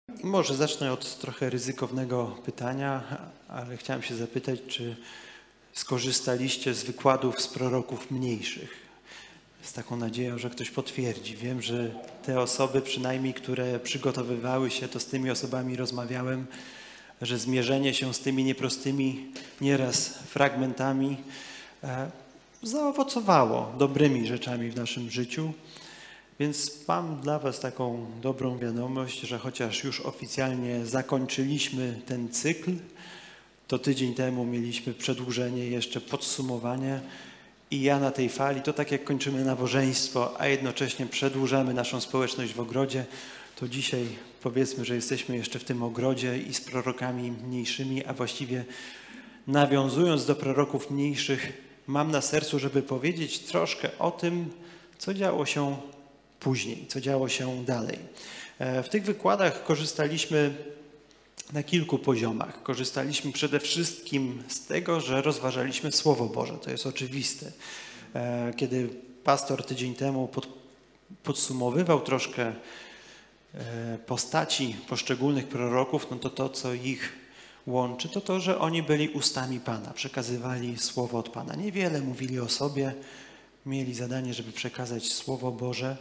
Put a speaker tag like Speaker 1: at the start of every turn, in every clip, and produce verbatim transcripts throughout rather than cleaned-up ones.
Speaker 1: I może zacznę od trochę ryzykownego pytania, ale chciałem się zapytać, czy skorzystaliście z wykładów z proroków mniejszych? Z taką nadzieją, że ktoś potwierdzi. Wiem, że te osoby przynajmniej, które przygotowywały się, to z tymi osobami rozmawiałem, że zmierzenie się z tymi nieprostymi nieraz fragmentami e, zaowocowało dobrymi rzeczami w naszym życiu. Więc mam dla was taką dobrą wiadomość, że chociaż już oficjalnie zakończyliśmy ten cykl, to tydzień temu mieliśmy przedłużenie, jeszcze podsumowanie i ja na tej fali, to tak jak kończymy nabożeństwo, a jednocześnie przedłużamy naszą społeczność w ogrodzie, to dzisiaj powiedzmy, że jesteśmy jeszcze w tym ogrodzie i z prorokami mniejszymi, a właściwie nawiązując do proroków mniejszych, mam na sercu, żeby powiedzieć troszkę o tym, co działo się później, co działo się dalej. W tych wykładach korzystaliśmy na kilku poziomach. Korzystaliśmy przede wszystkim z tego, że rozważaliśmy Słowo Boże. To jest oczywiste. Kiedy pastor tydzień temu pod, podsumowywał troszkę postaci poszczególnych proroków, no to to, co ich łączy, to to, że oni byli ustami Pana, przekazywali Słowo od Pana. Niewiele mówili o sobie, mieli zadanie, żeby przekazać Słowo Boże.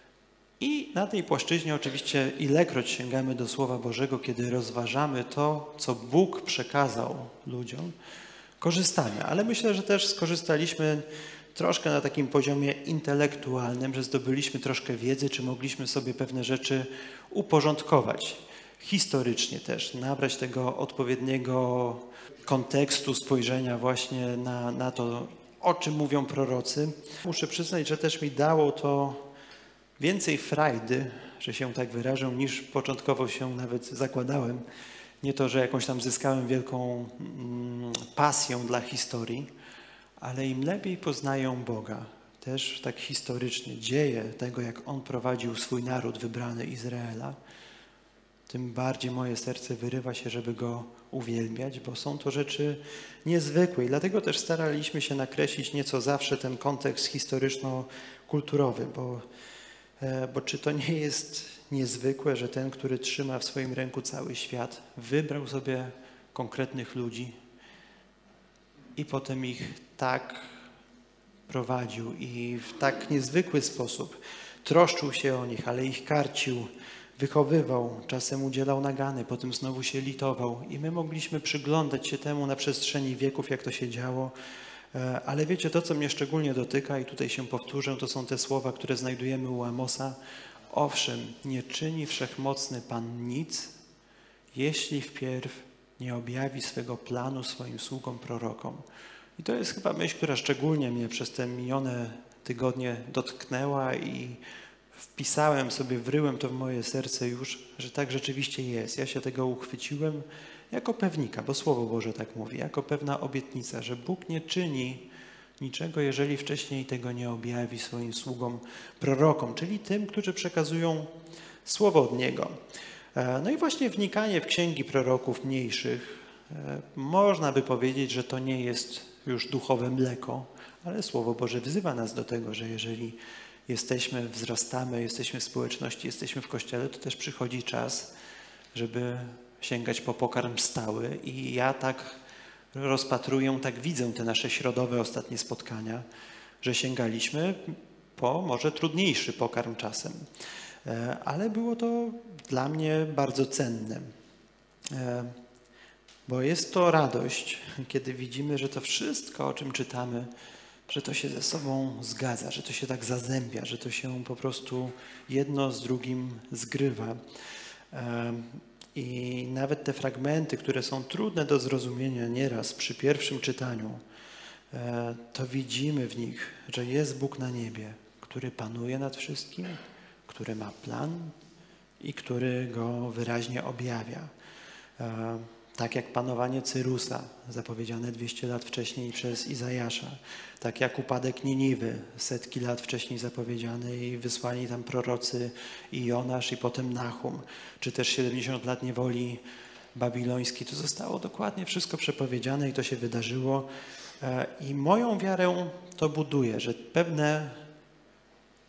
Speaker 1: I na tej płaszczyźnie oczywiście ilekroć sięgamy do Słowa Bożego, kiedy rozważamy to, co Bóg przekazał ludziom, korzystamy. Ale myślę, że też skorzystaliśmy troszkę na takim poziomie intelektualnym, że zdobyliśmy troszkę wiedzy, czy mogliśmy sobie pewne rzeczy uporządkować. Historycznie też, nabrać tego odpowiedniego kontekstu spojrzenia właśnie na, na to, o czym mówią prorocy. Muszę przyznać, że też mi dało to więcej frajdy, że się tak wyrażę, niż początkowo się nawet zakładałem. Nie to, że jakąś tam zyskałem wielką mm, pasję dla historii, ale im lepiej poznają Boga, też tak historycznie, dzieje tego, jak On prowadził swój naród wybrany Izraela, tym bardziej moje serce wyrywa się, żeby Go uwielbiać, bo są to rzeczy niezwykłe i dlatego też staraliśmy się nakreślić nieco zawsze ten kontekst historyczno-kulturowy, bo Bo czy to nie jest niezwykłe, że ten, który trzyma w swoim ręku cały świat, wybrał sobie konkretnych ludzi i potem ich tak prowadził i w tak niezwykły sposób troszczył się o nich, ale ich karcił, wychowywał, czasem udzielał nagany, potem znowu się litował i my mogliśmy przyglądać się temu na przestrzeni wieków, jak to się działo. Ale wiecie, to, co mnie szczególnie dotyka, i tutaj się powtórzę, to są te słowa, które znajdujemy u Amosa. Owszem, nie czyni wszechmocny Pan nic, jeśli wpierw nie objawi swego planu swoim sługom prorokom. I to jest chyba myśl, która szczególnie mnie przez te minione tygodnie dotknęła i wpisałem sobie, wryłem to w moje serce już, że tak rzeczywiście jest. Ja się tego uchwyciłem jako pewnika, bo Słowo Boże tak mówi, jako pewna obietnica, że Bóg nie czyni niczego, jeżeli wcześniej tego nie objawi swoim sługom prorokom, czyli tym, którzy przekazują Słowo od Niego. No i właśnie wnikanie w księgi proroków mniejszych, można by powiedzieć, że to nie jest już duchowe mleko, ale Słowo Boże wzywa nas do tego, że jeżeli jesteśmy, wzrastamy, jesteśmy w społeczności, jesteśmy w Kościele, to też przychodzi czas, żeby sięgać po pokarm stały i ja tak rozpatruję, tak widzę te nasze środowe ostatnie spotkania, że sięgaliśmy po może trudniejszy pokarm czasem, ale było to dla mnie bardzo cenne, bo jest to radość, kiedy widzimy, że to wszystko, o czym czytamy, że to się ze sobą zgadza, że to się tak zazębia, że to się po prostu jedno z drugim zgrywa. I nawet te fragmenty, które są trudne do zrozumienia nieraz przy pierwszym czytaniu, to widzimy w nich, że jest Bóg na niebie, który panuje nad wszystkim, który ma plan i który go wyraźnie objawia. Tak jak panowanie Cyrusa, zapowiedziane dwieście lat wcześniej przez Izajasza, tak jak upadek Niniwy, setki lat wcześniej zapowiedziany i wysłani tam prorocy i Jonasz i potem Nahum, czy też siedemdziesiąt lat niewoli babilońskiej. To zostało dokładnie wszystko przepowiedziane i to się wydarzyło. I moją wiarę to buduje, że pewne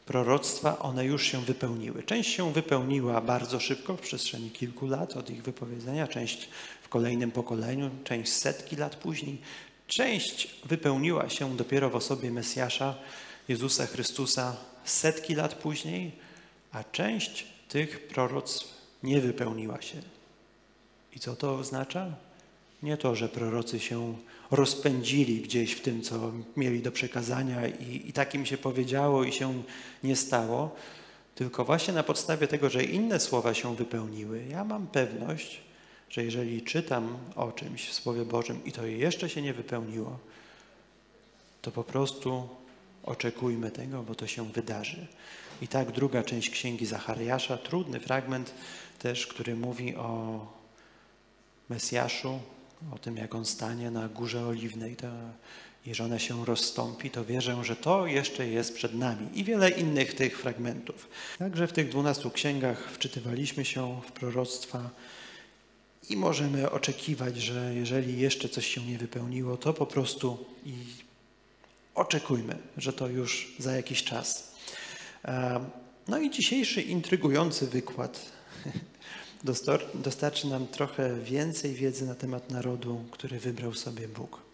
Speaker 1: proroctwa, one już się wypełniły. Część się wypełniła bardzo szybko, w przestrzeni kilku lat od ich wypowiedzenia, część w kolejnym pokoleniu, część setki lat później. Część wypełniła się dopiero w osobie Mesjasza, Jezusa Chrystusa, setki lat później, a część tych proroctw nie wypełniła się. I co to oznacza? Nie to, że prorocy się rozpędzili gdzieś w tym, co mieli do przekazania i, i tak im się powiedziało i się nie stało, tylko właśnie na podstawie tego, że inne słowa się wypełniły, ja mam pewność, że jeżeli czytam o czymś w Słowie Bożym i to jeszcze się nie wypełniło, to po prostu oczekujmy tego, bo to się wydarzy. I tak druga część Księgi Zachariasza, trudny fragment też, który mówi o Mesjaszu, o tym, jak on stanie na Górze Oliwnej to, i że ona się rozstąpi, to wierzę, że to jeszcze jest przed nami. I wiele innych tych fragmentów. Także w tych dwunastu księgach wczytywaliśmy się w proroctwa i możemy oczekiwać, że jeżeli jeszcze coś się nie wypełniło, to po prostu i oczekujmy, że to już za jakiś czas. No i dzisiejszy intrygujący wykład dostarczy nam trochę więcej wiedzy na temat narodu, który wybrał sobie Bóg.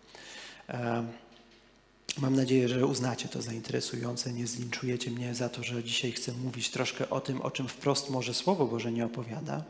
Speaker 1: Mam nadzieję, że uznacie to za interesujące, nie zlinczujecie mnie za to, że dzisiaj chcę mówić troszkę o tym, o czym wprost może Słowo Boże nie opowiada.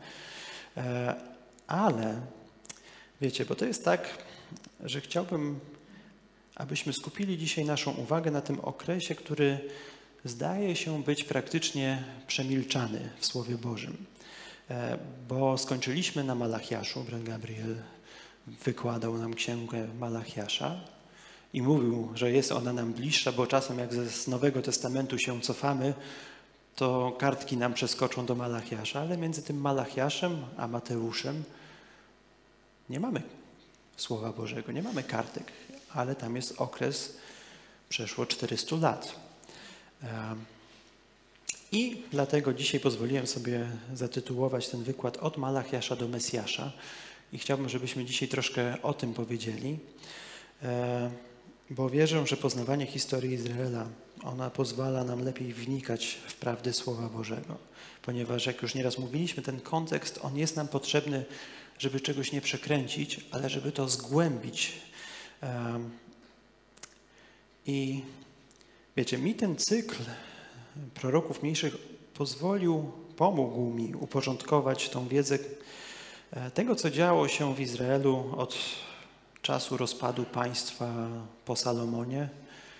Speaker 1: Ale wiecie, bo to jest tak, że chciałbym, abyśmy skupili dzisiaj naszą uwagę na tym okresie, który zdaje się być praktycznie przemilczany w Słowie Bożym. Bo skończyliśmy na Malachiaszu, brat Gabriel wykładał nam księgę Malachiasza i mówił, że jest ona nam bliższa, bo czasem jak z Nowego Testamentu się cofamy, to kartki nam przeskoczą do Malachiasza, ale między tym Malachiaszem a Mateuszem nie mamy Słowa Bożego, nie mamy kartek, ale tam jest okres, przeszło czterysta lat. I dlatego dzisiaj pozwoliłem sobie zatytułować ten wykład od Malachiasza do Mesjasza i chciałbym, żebyśmy dzisiaj troszkę o tym powiedzieli, bo wierzę, że poznawanie historii Izraela, ona pozwala nam lepiej wnikać w prawdy Słowa Bożego, ponieważ jak już nieraz mówiliśmy, ten kontekst, on jest nam potrzebny, żeby czegoś nie przekręcić, ale żeby to zgłębić. I wiecie, mi ten cykl proroków mniejszych pozwolił, pomógł mi uporządkować tą wiedzę tego, co działo się w Izraelu od czasu rozpadu państwa po Salomonie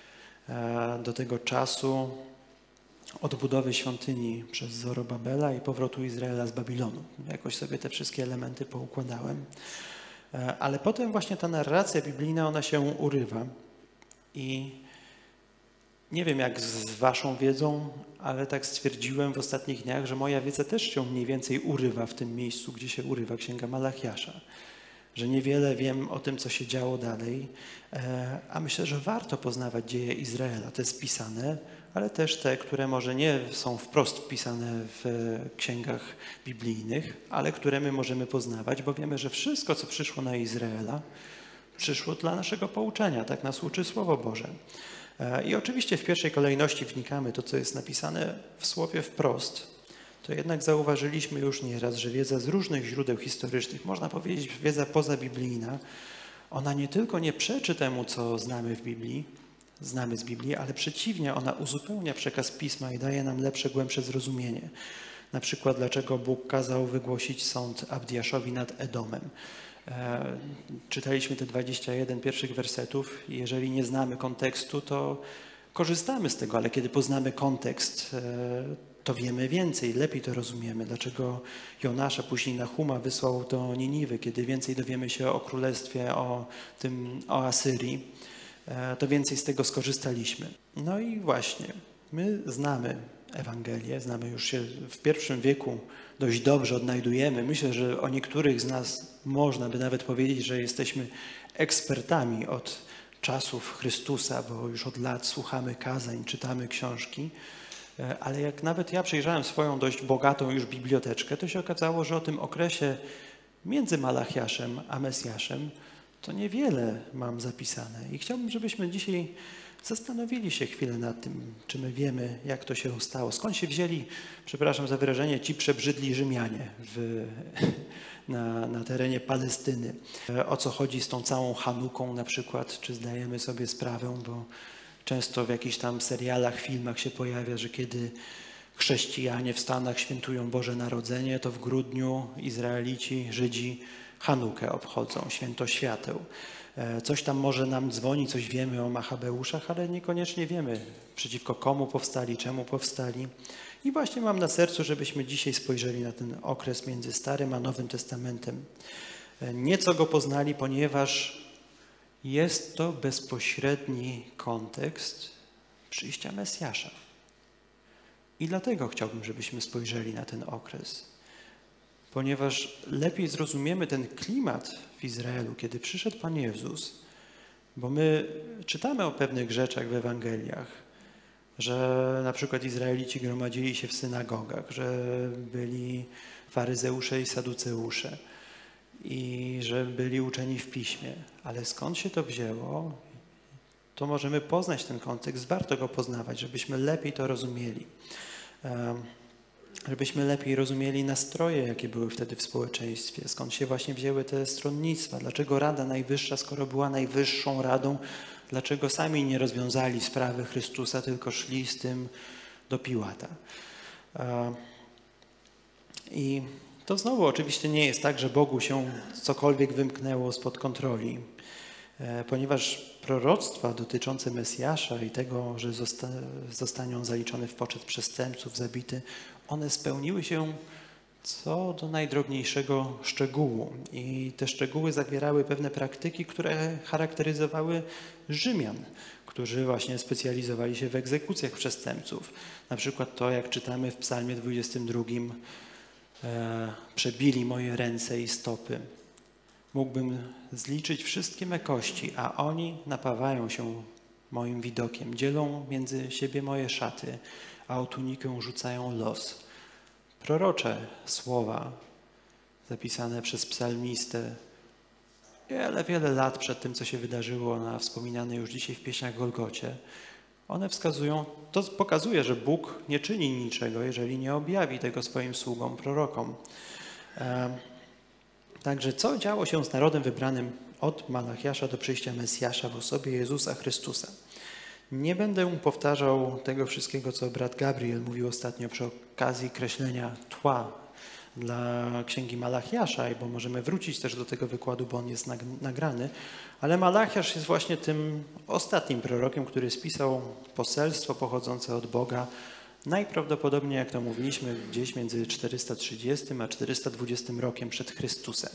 Speaker 1: do tego czasu odbudowy świątyni przez Zorobabela i powrotu Izraela z Babilonu. Jakoś sobie te wszystkie elementy poukładałem. Ale potem właśnie ta narracja biblijna, ona się urywa i nie wiem jak z waszą wiedzą, ale tak stwierdziłem w ostatnich dniach, że moja wiedza też się mniej więcej urywa w tym miejscu, gdzie się urywa Księga Malachiasza. Że niewiele wiem o tym, co się działo dalej, a myślę, że warto poznawać dzieje Izraela, te spisane, ale też te, które może nie są wprost wpisane w księgach biblijnych, ale które my możemy poznawać, bo wiemy, że wszystko, co przyszło na Izraela, przyszło dla naszego pouczenia, tak nas uczy Słowo Boże. I oczywiście w pierwszej kolejności wnikamy to, co jest napisane w Słowie wprost, to jednak zauważyliśmy już nieraz, że wiedza z różnych źródeł historycznych, można powiedzieć wiedza pozabiblijna, ona nie tylko nie przeczy temu, co znamy w Biblii, znamy z Biblii, ale przeciwnie, ona uzupełnia przekaz Pisma i daje nam lepsze, głębsze zrozumienie. Na przykład, dlaczego Bóg kazał wygłosić sąd Abdiaszowi nad Edomem. E, czytaliśmy te dwadzieścia jeden pierwszych wersetów i jeżeli nie znamy kontekstu, to korzystamy z tego, ale kiedy poznamy kontekst, e, to wiemy więcej, lepiej to rozumiemy. Dlaczego Jonasza, później Nahuma wysłał do Niniwy, kiedy więcej dowiemy się o królestwie, o tym, o Asyrii, e, to więcej z tego skorzystaliśmy. No i właśnie, my znamy Ewangelię, znamy już się w pierwszym wieku dość dobrze odnajdujemy. Myślę, że o niektórych z nas można by nawet powiedzieć, że jesteśmy ekspertami od czasów Chrystusa, bo już od lat słuchamy kazań, czytamy książki, ale jak nawet ja przejrzałem swoją dość bogatą już biblioteczkę, to się okazało, że o tym okresie między Malachiaszem a Mesjaszem to niewiele mam zapisane. I chciałbym, żebyśmy dzisiaj zastanowili się chwilę nad tym, czy my wiemy, jak to się stało. Skąd się wzięli, przepraszam za wyrażenie, ci przebrzydli Rzymianie w, na, na terenie Palestyny. O co chodzi z tą całą Hanuką na przykład, czy zdajemy sobie sprawę, bo często w jakichś tam serialach, filmach się pojawia, że kiedy chrześcijanie w Stanach świętują Boże Narodzenie, to w grudniu Izraelici, Żydzi Hanukę obchodzą, święto świateł. Coś tam może nam dzwoni, coś wiemy o Machabeuszach, ale niekoniecznie wiemy, przeciwko komu powstali, czemu powstali. I właśnie mam na sercu, żebyśmy dzisiaj spojrzeli na ten okres między Starym a Nowym Testamentem. Nieco go poznali, ponieważ jest to bezpośredni kontekst przyjścia Mesjasza. I dlatego chciałbym, żebyśmy spojrzeli na ten okres. Ponieważ lepiej zrozumiemy ten klimat w Izraelu, kiedy przyszedł Pan Jezus, bo my czytamy o pewnych rzeczach w Ewangeliach, że na przykład Izraelici gromadzili się w synagogach, że byli faryzeusze i saduceusze i że byli uczeni w piśmie. Ale skąd się to wzięło, to możemy poznać ten kontekst, warto go poznawać, żebyśmy lepiej to rozumieli. Żebyśmy lepiej rozumieli nastroje, jakie były wtedy w społeczeństwie, skąd się właśnie wzięły te stronnictwa, dlaczego Rada Najwyższa, skoro była najwyższą radą, dlaczego sami nie rozwiązali sprawy Chrystusa, tylko szli z tym do Piłata. I to znowu oczywiście nie jest tak, że Bogu się cokolwiek wymknęło spod kontroli, ponieważ proroctwa dotyczące Mesjasza i tego, że zosta zostanie on zaliczony w poczet przestępców, zabity, one spełniły się co do najdrobniejszego szczegółu. I te szczegóły zawierały pewne praktyki, które charakteryzowały Rzymian, którzy właśnie specjalizowali się w egzekucjach przestępców. Na przykład to, jak czytamy w Psalmie dwudziestym drugim, e, przebili moje ręce i stopy. Mógłbym zliczyć wszystkie me kości, a oni napawają się moim widokiem. Dzielą między siebie moje szaty, a o tunikę rzucają los. Prorocze słowa zapisane przez psalmistę wiele, wiele lat przed tym, co się wydarzyło na wspominanej już dzisiaj w pieśniach Golgocie, one wskazują, to pokazuje, że Bóg nie czyni niczego, jeżeli nie objawi tego swoim sługom, prorokom. Także co działo się z narodem wybranym od Malachiasza do przyjścia Mesjasza w osobie Jezusa Chrystusa? Nie będę powtarzał tego wszystkiego, co brat Gabriel mówił ostatnio przy okazji kreślenia tła dla Księgi Malachiasza, bo możemy wrócić też do tego wykładu, bo on jest nagrany, ale Malachiasz jest właśnie tym ostatnim prorokiem, który spisał poselstwo pochodzące od Boga, najprawdopodobniej, jak to mówiliśmy, gdzieś między czterysta trzydziestym a czterysta dwudziestym rokiem przed Chrystusem.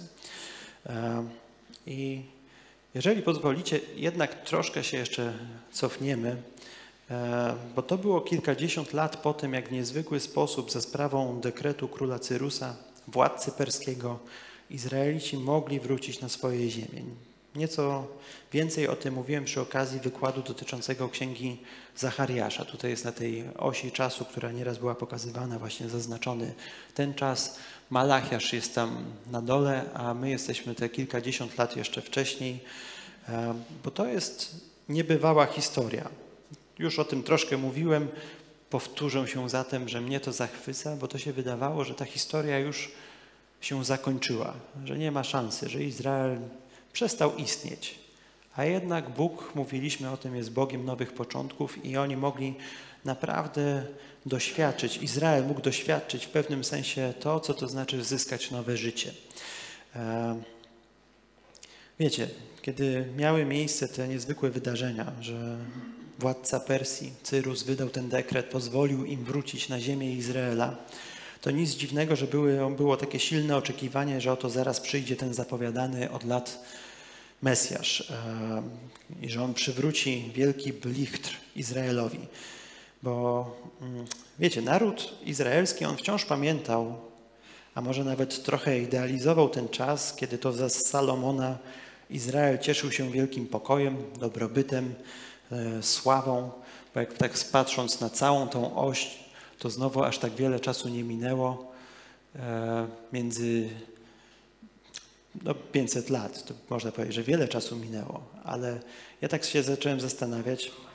Speaker 1: I jeżeli pozwolicie, jednak troszkę się jeszcze cofniemy, bo to było kilkadziesiąt lat po tym, jak w niezwykły sposób za sprawą dekretu króla Cyrusa, władcy perskiego, Izraelici mogli wrócić na swoje ziemię. Nieco więcej o tym mówiłem przy okazji wykładu dotyczącego Księgi Zachariasza. Tutaj jest na tej osi czasu, która nieraz była pokazywana, właśnie zaznaczony ten czas. Malachiasz jest tam na dole, a my jesteśmy te kilkadziesiąt lat jeszcze wcześniej, bo to jest niebywała historia. Już o tym troszkę mówiłem, powtórzę się zatem, że mnie to zachwyca, bo to się wydawało, że ta historia już się zakończyła, że nie ma szansy, że Izrael przestał istnieć. A jednak Bóg, mówiliśmy o tym, jest Bogiem nowych początków i oni mogli naprawdę doświadczyć, Izrael mógł doświadczyć w pewnym sensie to, co to znaczy zyskać nowe życie. Wiecie, kiedy miały miejsce te niezwykłe wydarzenia, że władca Persji, Cyrus, wydał ten dekret, pozwolił im wrócić na ziemię Izraela, to nic dziwnego, że były, było takie silne oczekiwanie, że oto zaraz przyjdzie ten zapowiadany od lat Mesjasz i że on przywróci wielki blichtr Izraelowi. Bo wiecie, naród izraelski, on wciąż pamiętał, a może nawet trochę idealizował ten czas, kiedy to za Salomona Izrael cieszył się wielkim pokojem, dobrobytem, e, sławą, bo jak tak patrząc na całą tą oś, to znowu aż tak wiele czasu nie minęło, e, między no, pięćset lat, to można powiedzieć, że wiele czasu minęło, ale ja tak się zacząłem zastanawiać,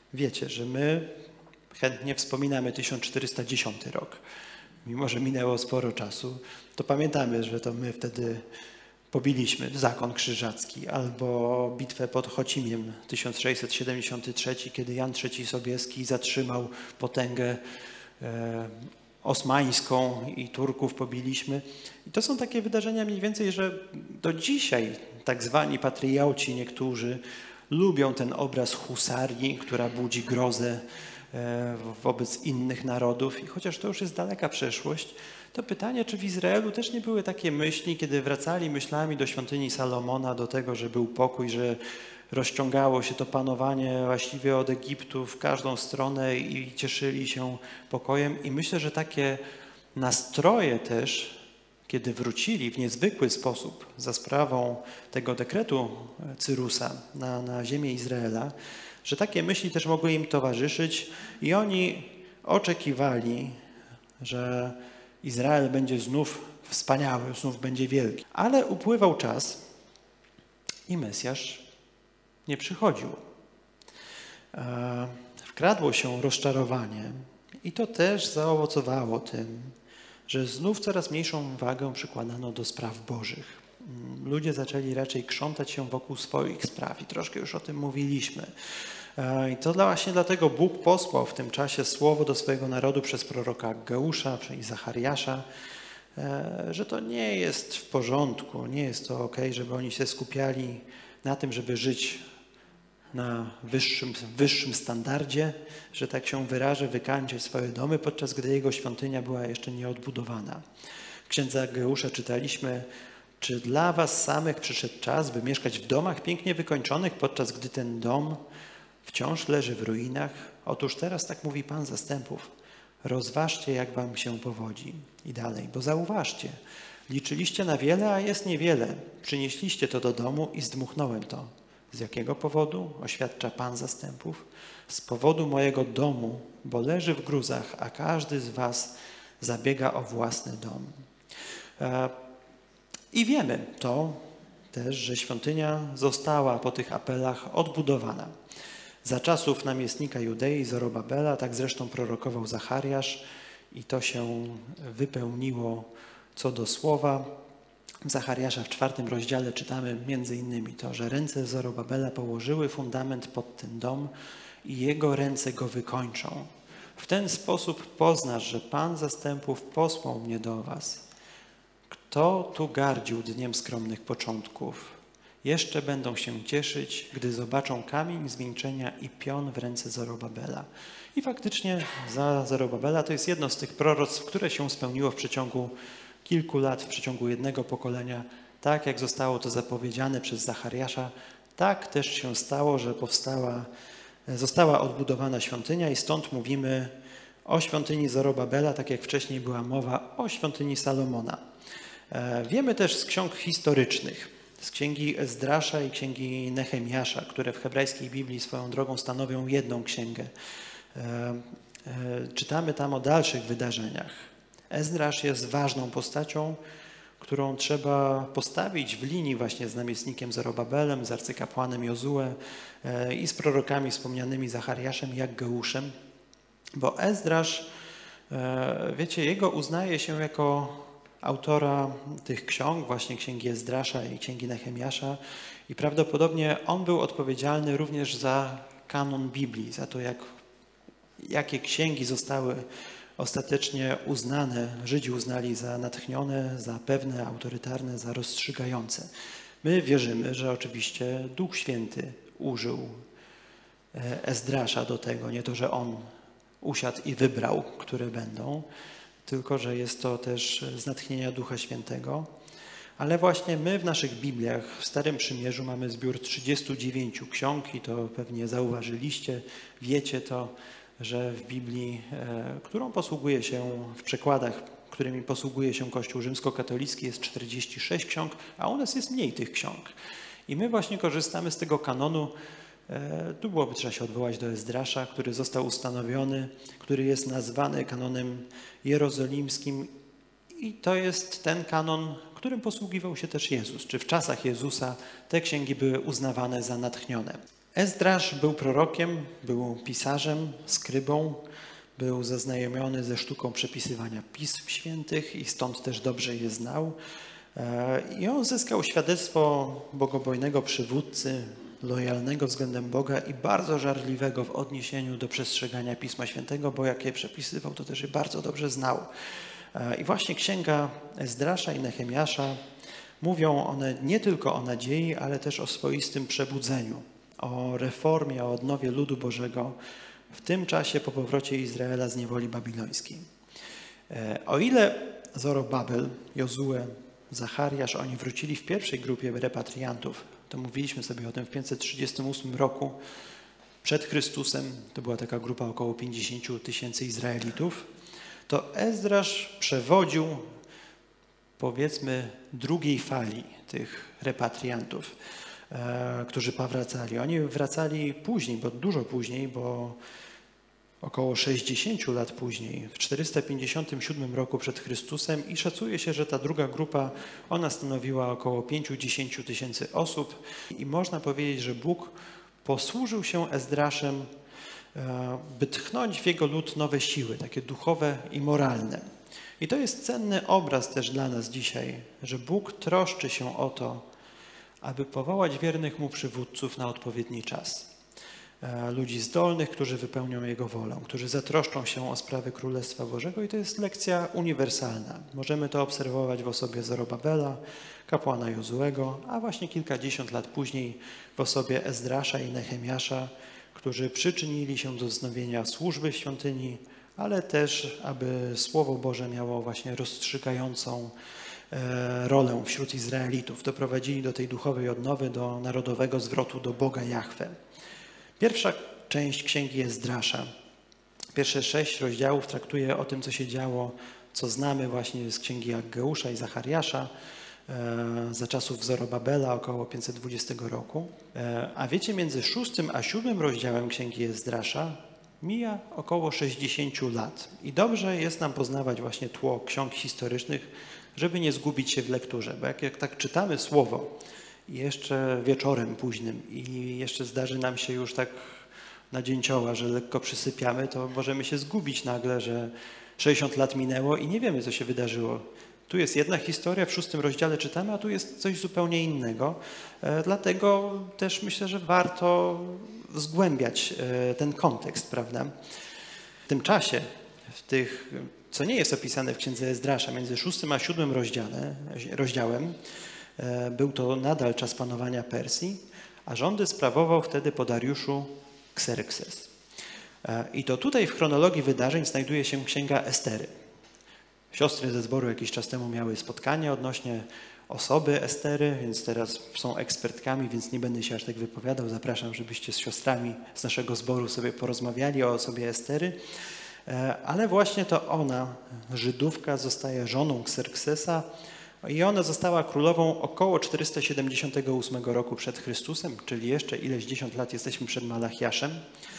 Speaker 1: Wiecie, że my chętnie wspominamy tysiąc czterysta dziesiąty rok. Mimo że minęło sporo czasu, to pamiętamy, że to my wtedy pobiliśmy zakon krzyżacki albo bitwę pod Chocimiem tysiąc sześćset siedemdziesiąty trzeci, kiedy Jan trzeci Sobieski zatrzymał potęgę e, osmańską i Turków pobiliśmy. I to są takie wydarzenia mniej więcej, że do dzisiaj tak zwani patrioci niektórzy lubią ten obraz husarii, która budzi grozę e, wobec innych narodów. I chociaż to już jest daleka przeszłość, to pytanie, czy w Izraelu też nie były takie myśli, kiedy wracali myślami do świątyni Salomona, do tego, że był pokój, że rozciągało się to panowanie właściwie od Egiptu w każdą stronę i cieszyli się pokojem. I myślę, że takie nastroje też, kiedy wrócili w niezwykły sposób za sprawą tego dekretu Cyrusa na, na ziemię Izraela, że takie myśli też mogły im towarzyszyć i oni oczekiwali, że Izrael będzie znów wspaniały, znów będzie wielki. Ale upływał czas i Mesjasz nie przychodził. Wkradło się rozczarowanie i to też zaowocowało tym, że znów coraz mniejszą wagę przykładano do spraw bożych. Ludzie zaczęli raczej krzątać się wokół swoich spraw i troszkę już o tym mówiliśmy. I to właśnie dlatego Bóg posłał w tym czasie słowo do swojego narodu przez proroka Aggeusza i Zachariasza, że to nie jest w porządku, nie jest to okej, żeby oni się skupiali na tym, żeby żyć na wyższym, wyższym standardzie, że tak się wyrażę, wykańczać swoje domy, podczas gdy jego świątynia była jeszcze nieodbudowana. W księdze Aggeusza czytaliśmy: czy dla was samych przyszedł czas, by mieszkać w domach pięknie wykończonych, podczas gdy ten dom wciąż leży w ruinach? Otóż teraz tak mówi Pan zastępów: rozważcie, jak wam się powodzi. I dalej, bo zauważcie, liczyliście na wiele, a jest niewiele. Przynieśliście to do domu i zdmuchnąłem to. Z jakiego powodu? Oświadcza Pan zastępów. Z powodu mojego domu, bo leży w gruzach, a każdy z was zabiega o własny dom. I wiemy to też, że świątynia została po tych apelach odbudowana. Za czasów namiestnika Judei Zorobabela, tak zresztą prorokował Zachariasz i to się wypełniło co do słowa. W Zachariasza w czwartym rozdziale czytamy między innymi to, że ręce Zorobabela położyły fundament pod ten dom i jego ręce go wykończą. W ten sposób poznasz, że Pan zastępów posłał mnie do was. Kto tu gardził dniem skromnych początków? Jeszcze będą się cieszyć, gdy zobaczą kamień zwieńczenia i pion w ręce Zorobabela. I faktycznie za Zorobabela to jest jedno z tych proroctw, które się spełniło w przeciągu kilku lat, w przeciągu jednego pokolenia. Tak jak zostało to zapowiedziane przez Zachariasza, tak też się stało, że powstała, została odbudowana świątynia i stąd mówimy o świątyni Zorobabela, tak jak wcześniej była mowa o świątyni Salomona. Wiemy też z ksiąg historycznych, z księgi Ezdrasza i księgi Nehemiasza, które w hebrajskiej Biblii swoją drogą stanowią jedną księgę. Czytamy tam o dalszych wydarzeniach. Ezdrasz jest ważną postacią, którą trzeba postawić w linii właśnie z namiestnikiem Zorobabelem, z arcykapłanem Jozue i z prorokami wspomnianymi Zachariaszem i Aggeuszem, bo Ezdrasz, wiecie, jego uznaje się jako autora tych ksiąg, właśnie księgi Ezdrasza i księgi Nehemiasza, i prawdopodobnie on był odpowiedzialny również za kanon Biblii, za to, jak, jakie księgi zostały ostatecznie uznane, Żydzi uznali za natchnione, za pewne, autorytarne, za rozstrzygające. My wierzymy, że oczywiście Duch Święty użył Ezdrasza do tego, nie to, że on usiadł i wybrał, które będą, tylko że jest to też z natchnienia Ducha Świętego. Ale właśnie my w naszych Bibliach w Starym Przymierzu mamy zbiór trzydziestu dziewięciu ksiąg i to pewnie zauważyliście, wiecie to, że w Biblii, e, którą posługuje się w przekładach, którymi posługuje się Kościół rzymskokatolicki, jest czterdzieści sześć ksiąg, a u nas jest mniej tych ksiąg. I my właśnie korzystamy z tego kanonu. E, tu byłoby trzeba się odwołać do Ezdrasza, który został ustanowiony, który jest nazwany kanonem jerozolimskim i to jest ten kanon, którym posługiwał się też Jezus. Czy w czasach Jezusa te księgi były uznawane za natchnione. Ezdrasz był prorokiem, był pisarzem, skrybą, był zaznajomiony ze sztuką przepisywania pism świętych i stąd też dobrze je znał. I on zyskał świadectwo bogobojnego przywódcy, lojalnego względem Boga i bardzo żarliwego w odniesieniu do przestrzegania Pisma Świętego, bo jak je przepisywał, to też je bardzo dobrze znał. I właśnie księga Ezdrasza i Nehemiasza mówią one nie tylko o nadziei, ale też o swoistym przebudzeniu, o reformie, o odnowie ludu Bożego w tym czasie po powrocie Izraela z niewoli babilońskiej. O ile Zorobabel, Jozue, Zachariasz, oni wrócili w pierwszej grupie repatriantów, to mówiliśmy sobie o tym w pięćset trzydziestym ósmym roku przed Chrystusem, to była taka grupa około pięćdziesięciu tysięcy Izraelitów, to Ezdrasz przewodził, powiedzmy, drugiej fali tych repatriantów, e, którzy powracali. Oni wracali później, bo dużo później, bo około sześćdziesięciu lat później, w czterysta pięćdziesiątym siódmym roku przed Chrystusem i szacuje się, że ta druga grupa, ona stanowiła około pięciu do dziesięciu tysięcy osób i można powiedzieć, że Bóg posłużył się Ezdraszem, by tchnąć w jego lud nowe siły, takie duchowe i moralne. I to jest cenny obraz też dla nas dzisiaj, że Bóg troszczy się o to, aby powołać wiernych Mu przywódców na odpowiedni czas. Ludzi zdolnych, którzy wypełnią Jego wolę, którzy zatroszczą się o sprawy Królestwa Bożego i to jest lekcja uniwersalna. Możemy to obserwować w osobie Zorobabela, kapłana Jozuego, a właśnie kilkadziesiąt lat później w osobie Ezdrasza i Nehemiasza, którzy przyczynili się do wznowienia służby w świątyni, ale też, aby Słowo Boże miało właśnie rozstrzygającą rolę wśród Izraelitów. Doprowadzili do tej duchowej odnowy, do narodowego zwrotu do Boga Jahwe. Pierwsza część Księgi Ezdrasza, pierwsze sześć rozdziałów traktuje o tym, co się działo, co znamy właśnie z Księgi Aggeusza i Zachariasza, za czasów Zorobabela około pięćset dwudziestego roku. A wiecie, między szóstym a siódmym rozdziałem Księgi Ezdrasza mija około sześćdziesięciu lat. I dobrze jest nam poznawać właśnie tło ksiąg historycznych, żeby nie zgubić się w lekturze. Bo jak, jak tak czytamy słowo i jeszcze wieczorem późnym i jeszcze zdarzy nam się już tak na dzień cioła, że lekko przysypiamy, to możemy się zgubić nagle, że sześćdziesiąt lat minęło i nie wiemy, co się wydarzyło. Tu jest jedna historia, w szóstym rozdziale czytamy, a tu jest coś zupełnie innego. Dlatego też myślę, że warto zgłębiać ten kontekst, prawda? W tym czasie, w tych, co nie jest opisane w Księdze Ezdrasza, między szóstym a siódmym rozdziale, rozdziałem, był to nadal czas panowania Persji, a rządy sprawował wtedy po Dariuszu Kserkses. I to tutaj w chronologii wydarzeń znajduje się Księga Estery. Siostry ze zboru jakiś czas temu miały spotkanie odnośnie osoby Estery, więc teraz są ekspertkami, więc nie będę się aż tak wypowiadał. Zapraszam, żebyście z siostrami z naszego zboru sobie porozmawiali o osobie Estery. Ale właśnie to ona, Żydówka, zostaje żoną Kserksesa i ona została królową około czterysta siedemdziesiątego ósmego roku przed Chrystusem, czyli jeszcze ileś dziesiąt lat jesteśmy przed Malachiaszem.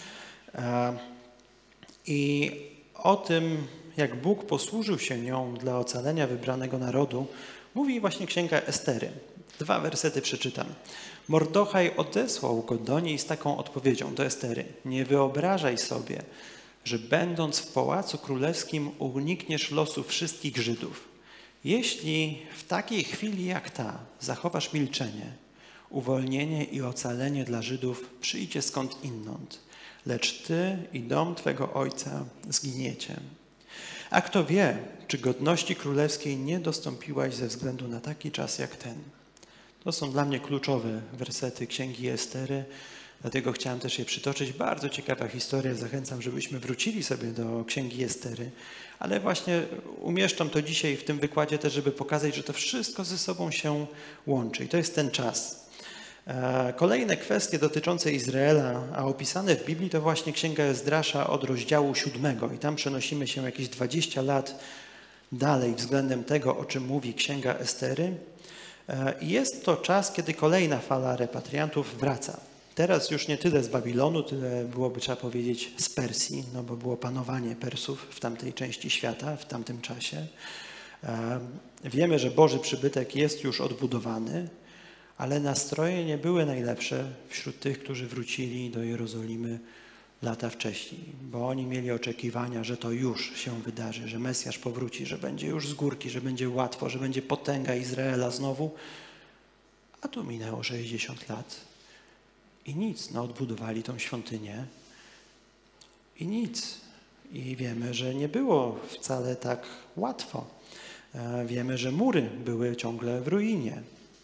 Speaker 1: I o tym, jak Bóg posłużył się nią dla ocalenia wybranego narodu, mówi właśnie Księga Estery. Dwa wersety przeczytam. Mordochaj odesłał go do niej z taką odpowiedzią do Estery. Nie wyobrażaj sobie, że będąc w pałacu królewskim unikniesz losu wszystkich Żydów. Jeśli w takiej chwili jak ta zachowasz milczenie, uwolnienie i ocalenie dla Żydów przyjdzie skąd inąd, lecz ty i dom twego ojca zginiecie. A kto wie, czy godności królewskiej nie dostąpiłaś ze względu na taki czas jak ten. To są dla mnie kluczowe wersety Księgi Estery, dlatego chciałem też je przytoczyć. Bardzo ciekawa historia, zachęcam, żebyśmy wrócili sobie do Księgi Estery, ale właśnie umieszczam to dzisiaj w tym wykładzie też, żeby pokazać, że to wszystko ze sobą się łączy i to jest ten czas. Kolejne kwestie dotyczące Izraela, a opisane w Biblii, to właśnie Księga Ezdrasza od rozdziału siódmego i tam przenosimy się jakieś dwadzieścia lat dalej względem tego, o czym mówi Księga Estery. I jest to czas, kiedy kolejna fala repatriantów wraca. Teraz już nie tyle z Babilonu, tyle byłoby trzeba powiedzieć z Persji, no bo było panowanie Persów w tamtej części świata, w tamtym czasie. Wiemy, że Boży przybytek jest już odbudowany, ale nastroje nie były najlepsze wśród tych, którzy wrócili do Jerozolimy lata wcześniej, bo oni mieli oczekiwania, że to już się wydarzy, że Mesjasz powróci, że będzie już z górki, że będzie łatwo, że będzie potęga Izraela znowu. A tu minęło sześćdziesiąt lat i nic, no odbudowali tą świątynię i nic. I wiemy, że nie było wcale tak łatwo. Wiemy, że mury były ciągle w ruinie.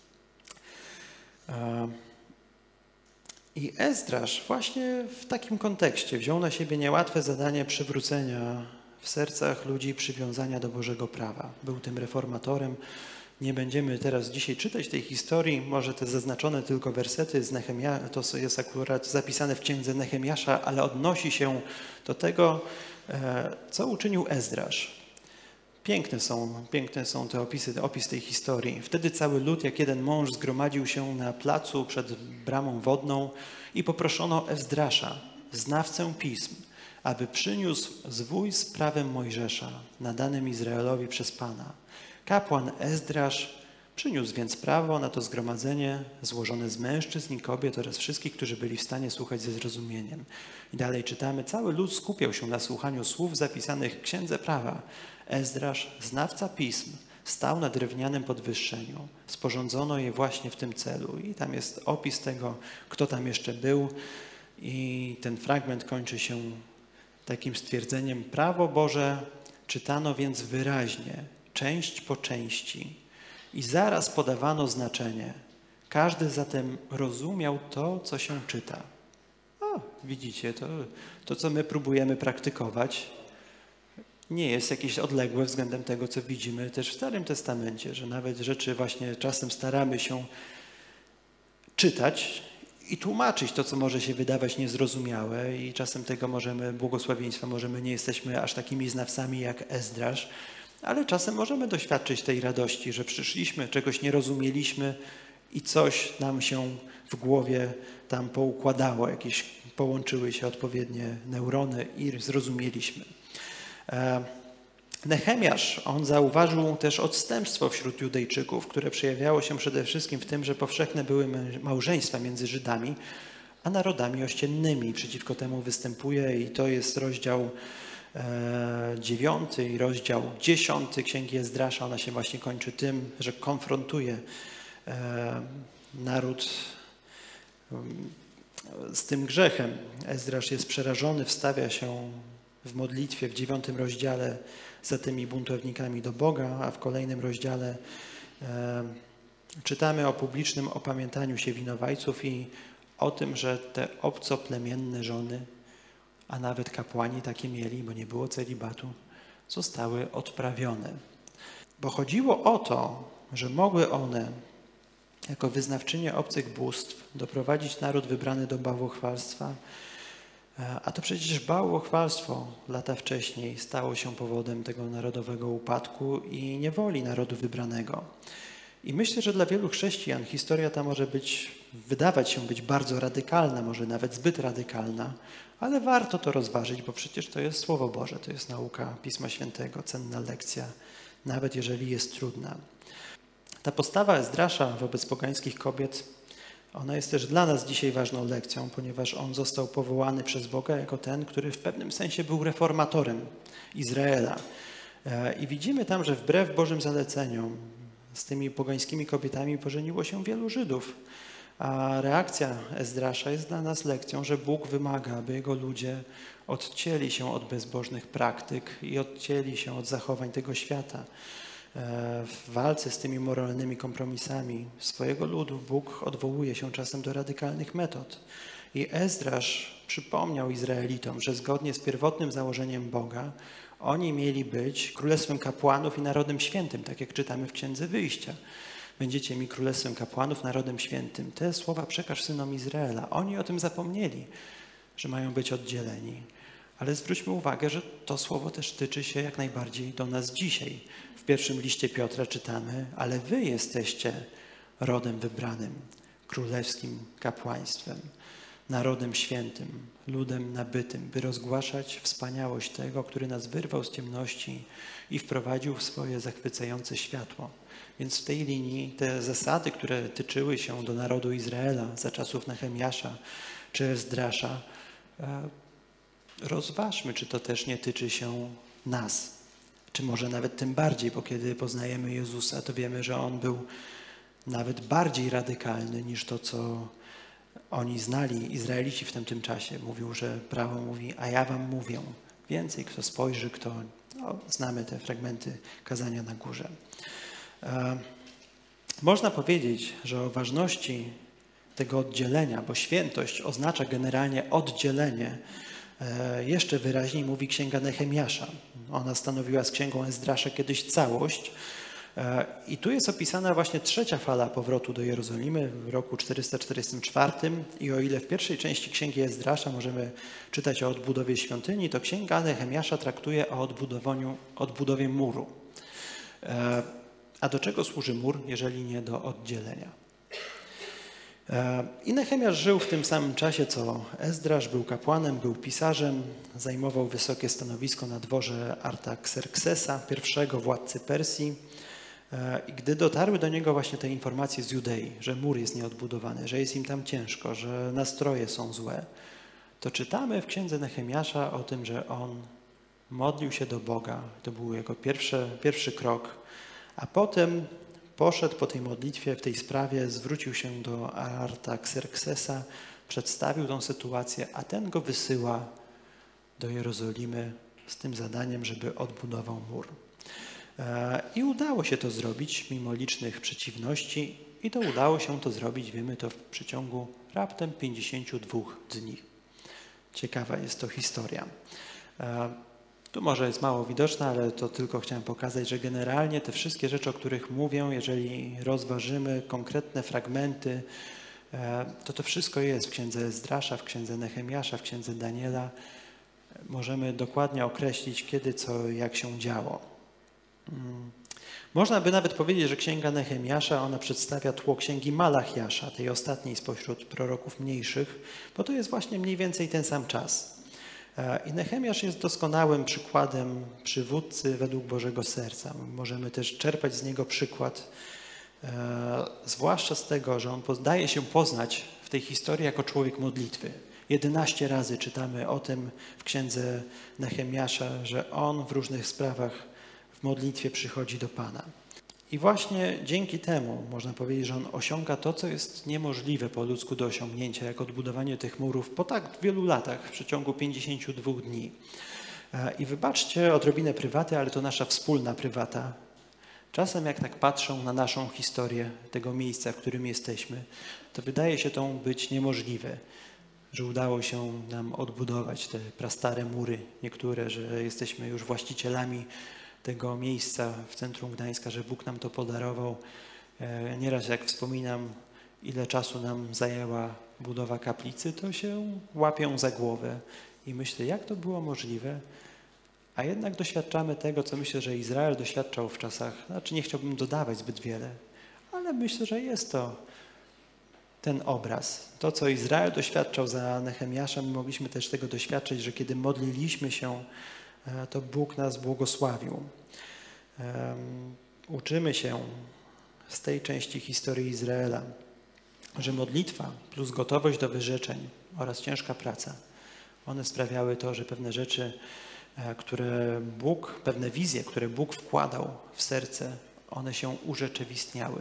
Speaker 1: I Ezdrasz właśnie w takim kontekście wziął na siebie niełatwe zadanie przywrócenia w sercach ludzi przywiązania do Bożego prawa. Był tym reformatorem. Nie będziemy teraz dzisiaj czytać tej historii, może te zaznaczone tylko wersety z Nehemia, to jest akurat zapisane w księdze Nehemiasza, ale odnosi się do tego, co uczynił Ezdrasz. Piękne są, piękne są te opisy, opis tej historii. Wtedy cały lud, jak jeden mąż, zgromadził się na placu przed bramą wodną i poproszono Ezdrasza, znawcę pism, aby przyniósł zwój z prawem Mojżesza, nadanym Izraelowi przez Pana. Kapłan Ezdrasz przyniósł więc prawo na to zgromadzenie złożone z mężczyzn i kobiet oraz wszystkich, którzy byli w stanie słuchać ze zrozumieniem. I dalej czytamy, cały lud skupiał się na słuchaniu słów zapisanych w Księdze Prawa. Ezdrasz, znawca pism, stał na drewnianym podwyższeniu. Sporządzono je właśnie w tym celu. I tam jest opis tego, kto tam jeszcze był. I ten fragment kończy się takim stwierdzeniem. Prawo Boże czytano więc wyraźnie, część po części. I zaraz podawano znaczenie. Każdy zatem rozumiał to, co się czyta. O, widzicie, to, to co my próbujemy praktykować, nie jest jakieś odległe względem tego, co widzimy też w Starym Testamencie, że nawet rzeczy właśnie czasem staramy się czytać i tłumaczyć to, co może się wydawać niezrozumiałe i czasem tego możemy, błogosławieństwa możemy, nie jesteśmy aż takimi znawcami jak Ezdrasz, ale czasem możemy doświadczyć tej radości, że przyszliśmy, czegoś nie rozumieliśmy i coś nam się w głowie tam poukładało, jakieś połączyły się odpowiednie neurony i zrozumieliśmy. Nehemiasz, on zauważył też odstępstwo wśród Judejczyków, które przejawiało się przede wszystkim w tym, że powszechne były małżeństwa między Żydami a narodami ościennymi. Przeciwko temu występuje i to jest rozdział dziewiąty i rozdział dziesiąty Księgi Ezdrasza. Ona się właśnie kończy tym, że konfrontuje naród z tym grzechem. Ezdrasz jest przerażony, wstawia się w modlitwie w dziewiątym rozdziale za tymi buntownikami do Boga, a w kolejnym rozdziale e, czytamy o publicznym opamiętaniu się winowajców i o tym, że te obcoplemienne żony, a nawet kapłani takie mieli, bo nie było celibatu, zostały odprawione. Bo chodziło o to, że mogły one jako wyznawczynie obcych bóstw doprowadzić naród wybrany do bałwochwalstwa. A to przecież bałwochwalstwo lata wcześniej stało się powodem tego narodowego upadku i niewoli narodu wybranego. I myślę, że dla wielu chrześcijan historia ta może być, wydawać się być bardzo radykalna, może nawet zbyt radykalna, ale warto to rozważyć, bo przecież to jest Słowo Boże, to jest nauka Pisma Świętego, cenna lekcja, nawet jeżeli jest trudna. Ta postawa Ezdrasza wobec pogańskich kobiet, ona jest też dla nas dzisiaj ważną lekcją, ponieważ on został powołany przez Boga jako ten, który w pewnym sensie był reformatorem Izraela. I widzimy tam, że wbrew Bożym zaleceniom z tymi pogańskimi kobietami pożeniło się wielu Żydów. A reakcja Ezdrasza jest dla nas lekcją, że Bóg wymaga, aby Jego ludzie odcięli się od bezbożnych praktyk i odcięli się od zachowań tego świata. W walce z tymi moralnymi kompromisami swojego ludu Bóg odwołuje się czasem do radykalnych metod. I Ezdrasz przypomniał Izraelitom, że zgodnie z pierwotnym założeniem Boga oni mieli być królestwem kapłanów i narodem świętym, tak jak czytamy w Księdze Wyjścia. Będziecie mi królestwem kapłanów, narodem świętym. Te słowa przekaż synom Izraela. Oni o tym zapomnieli, że mają być oddzieleni. Ale zwróćmy uwagę, że to słowo też tyczy się jak najbardziej do nas dzisiaj. W pierwszym liście Piotra czytamy, ale wy jesteście rodem wybranym, królewskim kapłaństwem. narodem świętym, ludem nabytym, by rozgłaszać wspaniałość tego, który nas wyrwał z ciemności i wprowadził w swoje zachwycające światło. Więc w tej linii te zasady, które tyczyły się do narodu Izraela za czasów Nehemiasza czy Ezdrasza, rozważmy, czy to też nie tyczy się nas. Czy może nawet tym bardziej, bo kiedy poznajemy Jezusa, to wiemy, że On był nawet bardziej radykalny niż to, co oni znali, Izraelici w tamtym czasie. Mówił, że prawo mówi, a ja wam mówię. Więcej, kto spojrzy, kto... No, znamy te fragmenty kazania na górze. E, można powiedzieć, że o ważności tego oddzielenia, bo świętość oznacza generalnie oddzielenie, e, jeszcze wyraźniej mówi Księga Nehemiasza. Ona stanowiła z Księgą Ezdrasza kiedyś całość. I tu jest opisana właśnie trzecia fala powrotu do Jerozolimy w roku czterysta czterdziestym czwartym. I o ile w pierwszej części Księgi Ezdrasza możemy czytać o odbudowie świątyni, to Księga Nehemiasza traktuje o odbudowaniu, odbudowie muru. A do czego służy mur, jeżeli nie do oddzielenia? I Nehemiasz żył w tym samym czasie, co Ezdrasz, był kapłanem, był pisarzem, zajmował wysokie stanowisko na dworze Artaxerxesa, pierwszego władcy Persji. I gdy dotarły do niego właśnie te informacje z Judei, że mur jest nieodbudowany, że jest im tam ciężko, że nastroje są złe, to czytamy w księdze Nehemiasza o tym, że on modlił się do Boga. To był jego pierwszy, pierwszy krok, a potem poszedł po tej modlitwie w tej sprawie, zwrócił się do Artaxerxesa, przedstawił tą sytuację, a ten go wysyła do Jerozolimy z tym zadaniem, żeby odbudował mur. I udało się to zrobić mimo licznych przeciwności i to udało się to zrobić, wiemy to w przeciągu raptem pięćdziesięciu dwóch dni. Ciekawa jest to historia. Tu może jest mało widoczna, ale to tylko chciałem pokazać, że generalnie te wszystkie rzeczy, o których mówię, jeżeli rozważymy konkretne fragmenty, to to wszystko jest w księdze Ezdrasza, w księdze Nehemiasza, w księdze Daniela. Możemy dokładnie określić, kiedy, co, jak się działo. Można by nawet powiedzieć, że księga Nehemiasza, ona przedstawia tło księgi Malachiasza, tej ostatniej spośród proroków mniejszych, bo to jest właśnie mniej więcej ten sam czas. I Nehemiasz jest doskonałym przykładem przywódcy według Bożego serca. Możemy też czerpać z niego przykład, e, zwłaszcza z tego, że on daje się poznać w tej historii jako człowiek modlitwy. jedenaście razy czytamy o tym w księdze Nehemiasza, że on w różnych sprawach w modlitwie przychodzi do Pana. I właśnie dzięki temu można powiedzieć, że on osiąga to, co jest niemożliwe po ludzku do osiągnięcia, jak odbudowanie tych murów po tak wielu latach, w przeciągu pięćdziesięciu dwóch dni. I wybaczcie odrobinę prywaty, ale to nasza wspólna prywata. Czasem jak tak patrzę na naszą historię tego miejsca, w którym jesteśmy, to wydaje się to być niemożliwe, że udało się nam odbudować te prastare mury, niektóre, że jesteśmy już właścicielami tego miejsca w centrum Gdańska, że Bóg nam to podarował. Nieraz jak wspominam, ile czasu nam zajęła budowa kaplicy, to się łapię za głowę i myślę, jak to było możliwe, a jednak doświadczamy tego, co myślę, że Izrael doświadczał w czasach, znaczy nie chciałbym dodawać zbyt wiele, ale myślę, że jest to ten obraz. To, co Izrael doświadczał za Nehemiaszem, mogliśmy też tego doświadczyć, że kiedy modliliśmy się, to Bóg nas błogosławił. Um, uczymy się z tej części historii Izraela, że modlitwa plus gotowość do wyrzeczeń oraz ciężka praca, one sprawiały to, że pewne rzeczy, które Bóg, pewne wizje, które Bóg wkładał w serce, one się urzeczywistniały.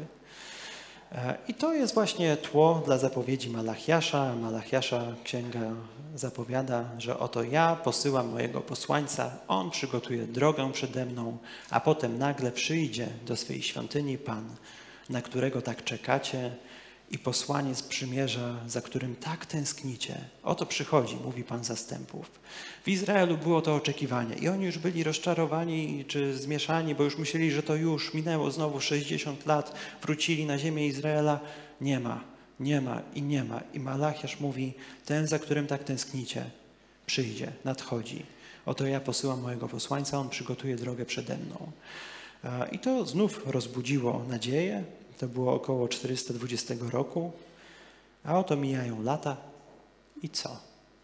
Speaker 1: I to jest właśnie tło dla zapowiedzi Malachiasza. Malachiasza księga zapowiada, że oto ja posyłam mojego posłańca, on przygotuje drogę przede mną, a potem nagle przyjdzie do swej świątyni Pan, na którego tak czekacie, i posłaniec przymierza, za którym tak tęsknicie. Oto przychodzi, mówi Pan zastępów. W Izraelu było to oczekiwanie i oni już byli rozczarowani czy zmieszani, bo już myśleli, że to już minęło znowu sześćdziesiąt lat, wrócili na ziemię Izraela. Nie ma, nie ma i nie ma. I Malachiasz mówi, ten, za którym tak tęsknicie, przyjdzie, nadchodzi. Oto ja posyłam mojego posłańca, on przygotuje drogę przede mną. I to znów rozbudziło nadzieję. To było około czterysta dwudziestego roku, a oto mijają lata i co?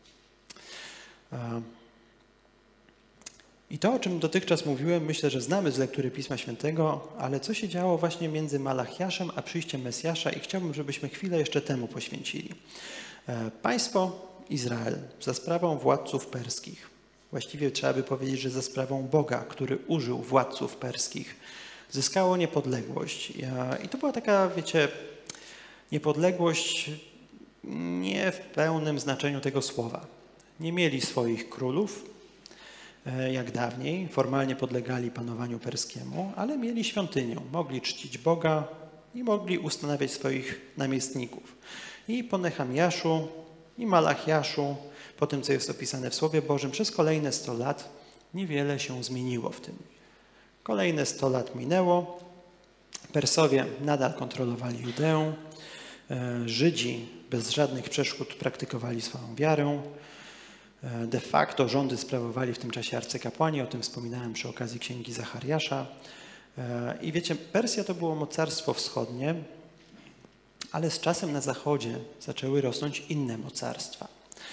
Speaker 1: I to, o czym dotychczas mówiłem, myślę, że znamy z lektury Pisma Świętego, ale co się działo właśnie między Malachiaszem a przyjściem Mesjasza i chciałbym, żebyśmy chwilę jeszcze temu poświęcili. Państwo Izrael za sprawą władców perskich, właściwie trzeba by powiedzieć, że za sprawą Boga, który użył władców perskich, zyskało niepodległość. I to była taka, wiecie, niepodległość nie w pełnym znaczeniu tego słowa. Nie mieli swoich królów, jak dawniej, formalnie podlegali panowaniu perskiemu, ale mieli świątynię, mogli czcić Boga i mogli ustanawiać swoich namiestników. I po Nehemiaszu i Malachiaszu, po tym, co jest opisane w Słowie Bożym, przez kolejne sto lat niewiele się zmieniło w tym. Kolejne sto lat minęło, Persowie nadal kontrolowali Judeę, Żydzi bez żadnych przeszkód praktykowali swoją wiarę. De facto rządy sprawowali w tym czasie arcykapłani, o tym wspominałem przy okazji Księgi Zachariasza. I wiecie, Persja to było mocarstwo wschodnie, ale z czasem na zachodzie zaczęły rosnąć inne mocarstwa.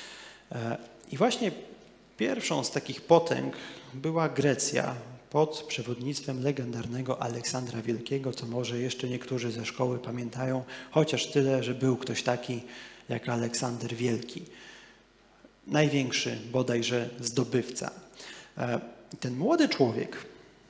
Speaker 1: I właśnie pierwszą z takich potęg była Grecja pod przewodnictwem legendarnego Aleksandra Wielkiego, co może jeszcze niektórzy ze szkoły pamiętają, chociaż tyle, że był ktoś taki jak Aleksander Wielki. Największy bodajże zdobywca. Ten młody człowiek,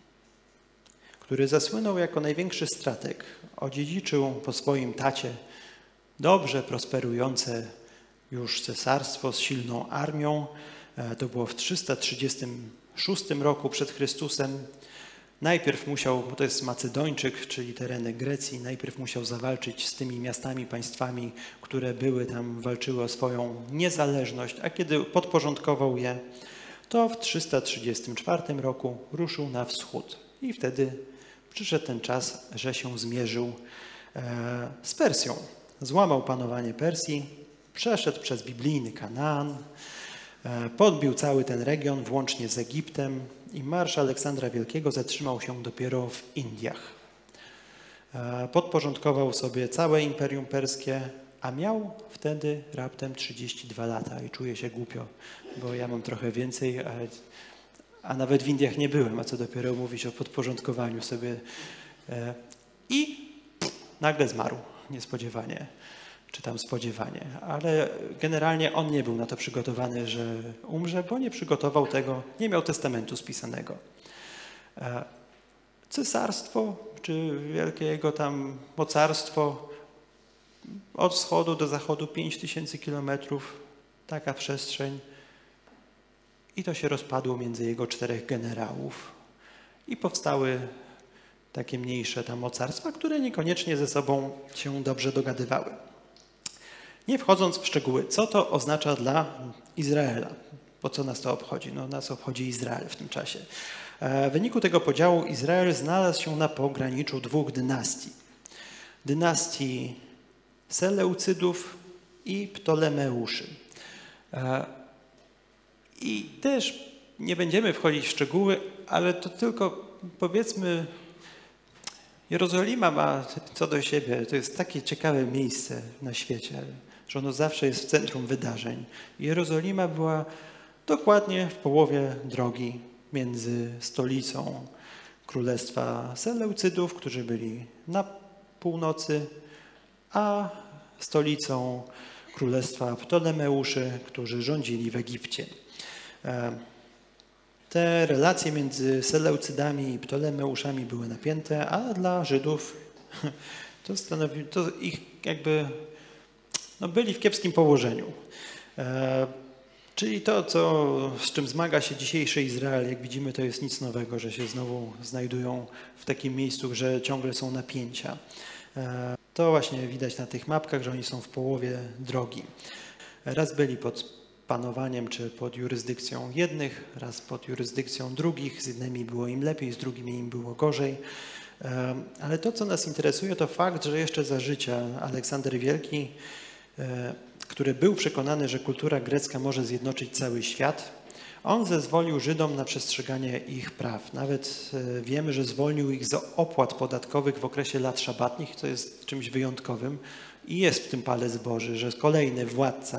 Speaker 1: który zasłynął jako największy strateg, odziedziczył po swoim tacie dobrze prosperujące już cesarstwo z silną armią. To było w trzysta trzydziestym szóstym roku przed Chrystusem. Najpierw musiał, bo to jest Macedończyk, czyli tereny Grecji, najpierw musiał zawalczyć z tymi miastami, państwami, które były tam, walczyły o swoją niezależność, a kiedy podporządkował je, to w trzysta trzydziestym czwartym roku ruszył na wschód. I wtedy przyszedł ten czas, że się zmierzył e, z Persją. Złamał panowanie Persji, przeszedł przez biblijny Kanaan, e, podbił cały ten region, włącznie z Egiptem, i marsz Aleksandra Wielkiego zatrzymał się dopiero w Indiach. E, podporządkował sobie całe Imperium Perskie, a miał wtedy raptem trzydzieści dwa lata i czuję się głupio, bo ja mam trochę więcej, a, a nawet w Indiach nie byłem, a co dopiero mówić o podporządkowaniu sobie. E, I nagle zmarł niespodziewanie, czy tam spodziewanie, ale generalnie on nie był na to przygotowany, że umrze, bo nie przygotował tego, nie miał testamentu spisanego. E, cesarstwo, czy wielkie jego tam mocarstwo, od wschodu do zachodu pięć tysięcy kilometrów, taka przestrzeń. I to się rozpadło między jego czterech generałów. I powstały takie mniejsze tam mocarstwa, które niekoniecznie ze sobą się dobrze dogadywały. Nie wchodząc w szczegóły, co to oznacza dla Izraela? Po co nas to obchodzi? No, nas obchodzi Izrael w tym czasie. W wyniku tego podziału Izrael znalazł się na pograniczu dwóch dynastii. Dynastii Seleucydów i Ptolemeuszy. I też nie będziemy wchodzić w szczegóły, ale to tylko powiedzmy, Jerozolima ma co do siebie, to jest takie ciekawe miejsce na świecie, że ono zawsze jest w centrum wydarzeń. Jerozolima była dokładnie w połowie drogi między stolicą Królestwa Seleucydów, którzy byli na północy, a stolicą Królestwa Ptolemeuszy, którzy rządzili w Egipcie. Te relacje między Seleucydami i Ptolemeuszami były napięte, a dla Żydów to, stanowi, to ich jakby no byli w kiepskim położeniu. E, czyli to, co, z czym zmaga się dzisiejszy Izrael, jak widzimy, to jest nic nowego, że się znowu znajdują w takim miejscu, że ciągle są napięcia. E, to właśnie widać na tych mapkach, że oni są w połowie drogi. Raz byli pod panowaniem czy pod jurysdykcją jednych, raz pod jurysdykcją drugich. Z jednymi było im lepiej, z drugimi im było gorzej. Ale to, co nas interesuje, to fakt, że jeszcze za życia Aleksander Wielki, który był przekonany, że kultura grecka może zjednoczyć cały świat, on zezwolił Żydom na przestrzeganie ich praw. Nawet wiemy, że zwolnił ich z opłat podatkowych w okresie lat szabatnich, co jest czymś wyjątkowym. I jest w tym palec Boży, że kolejny władca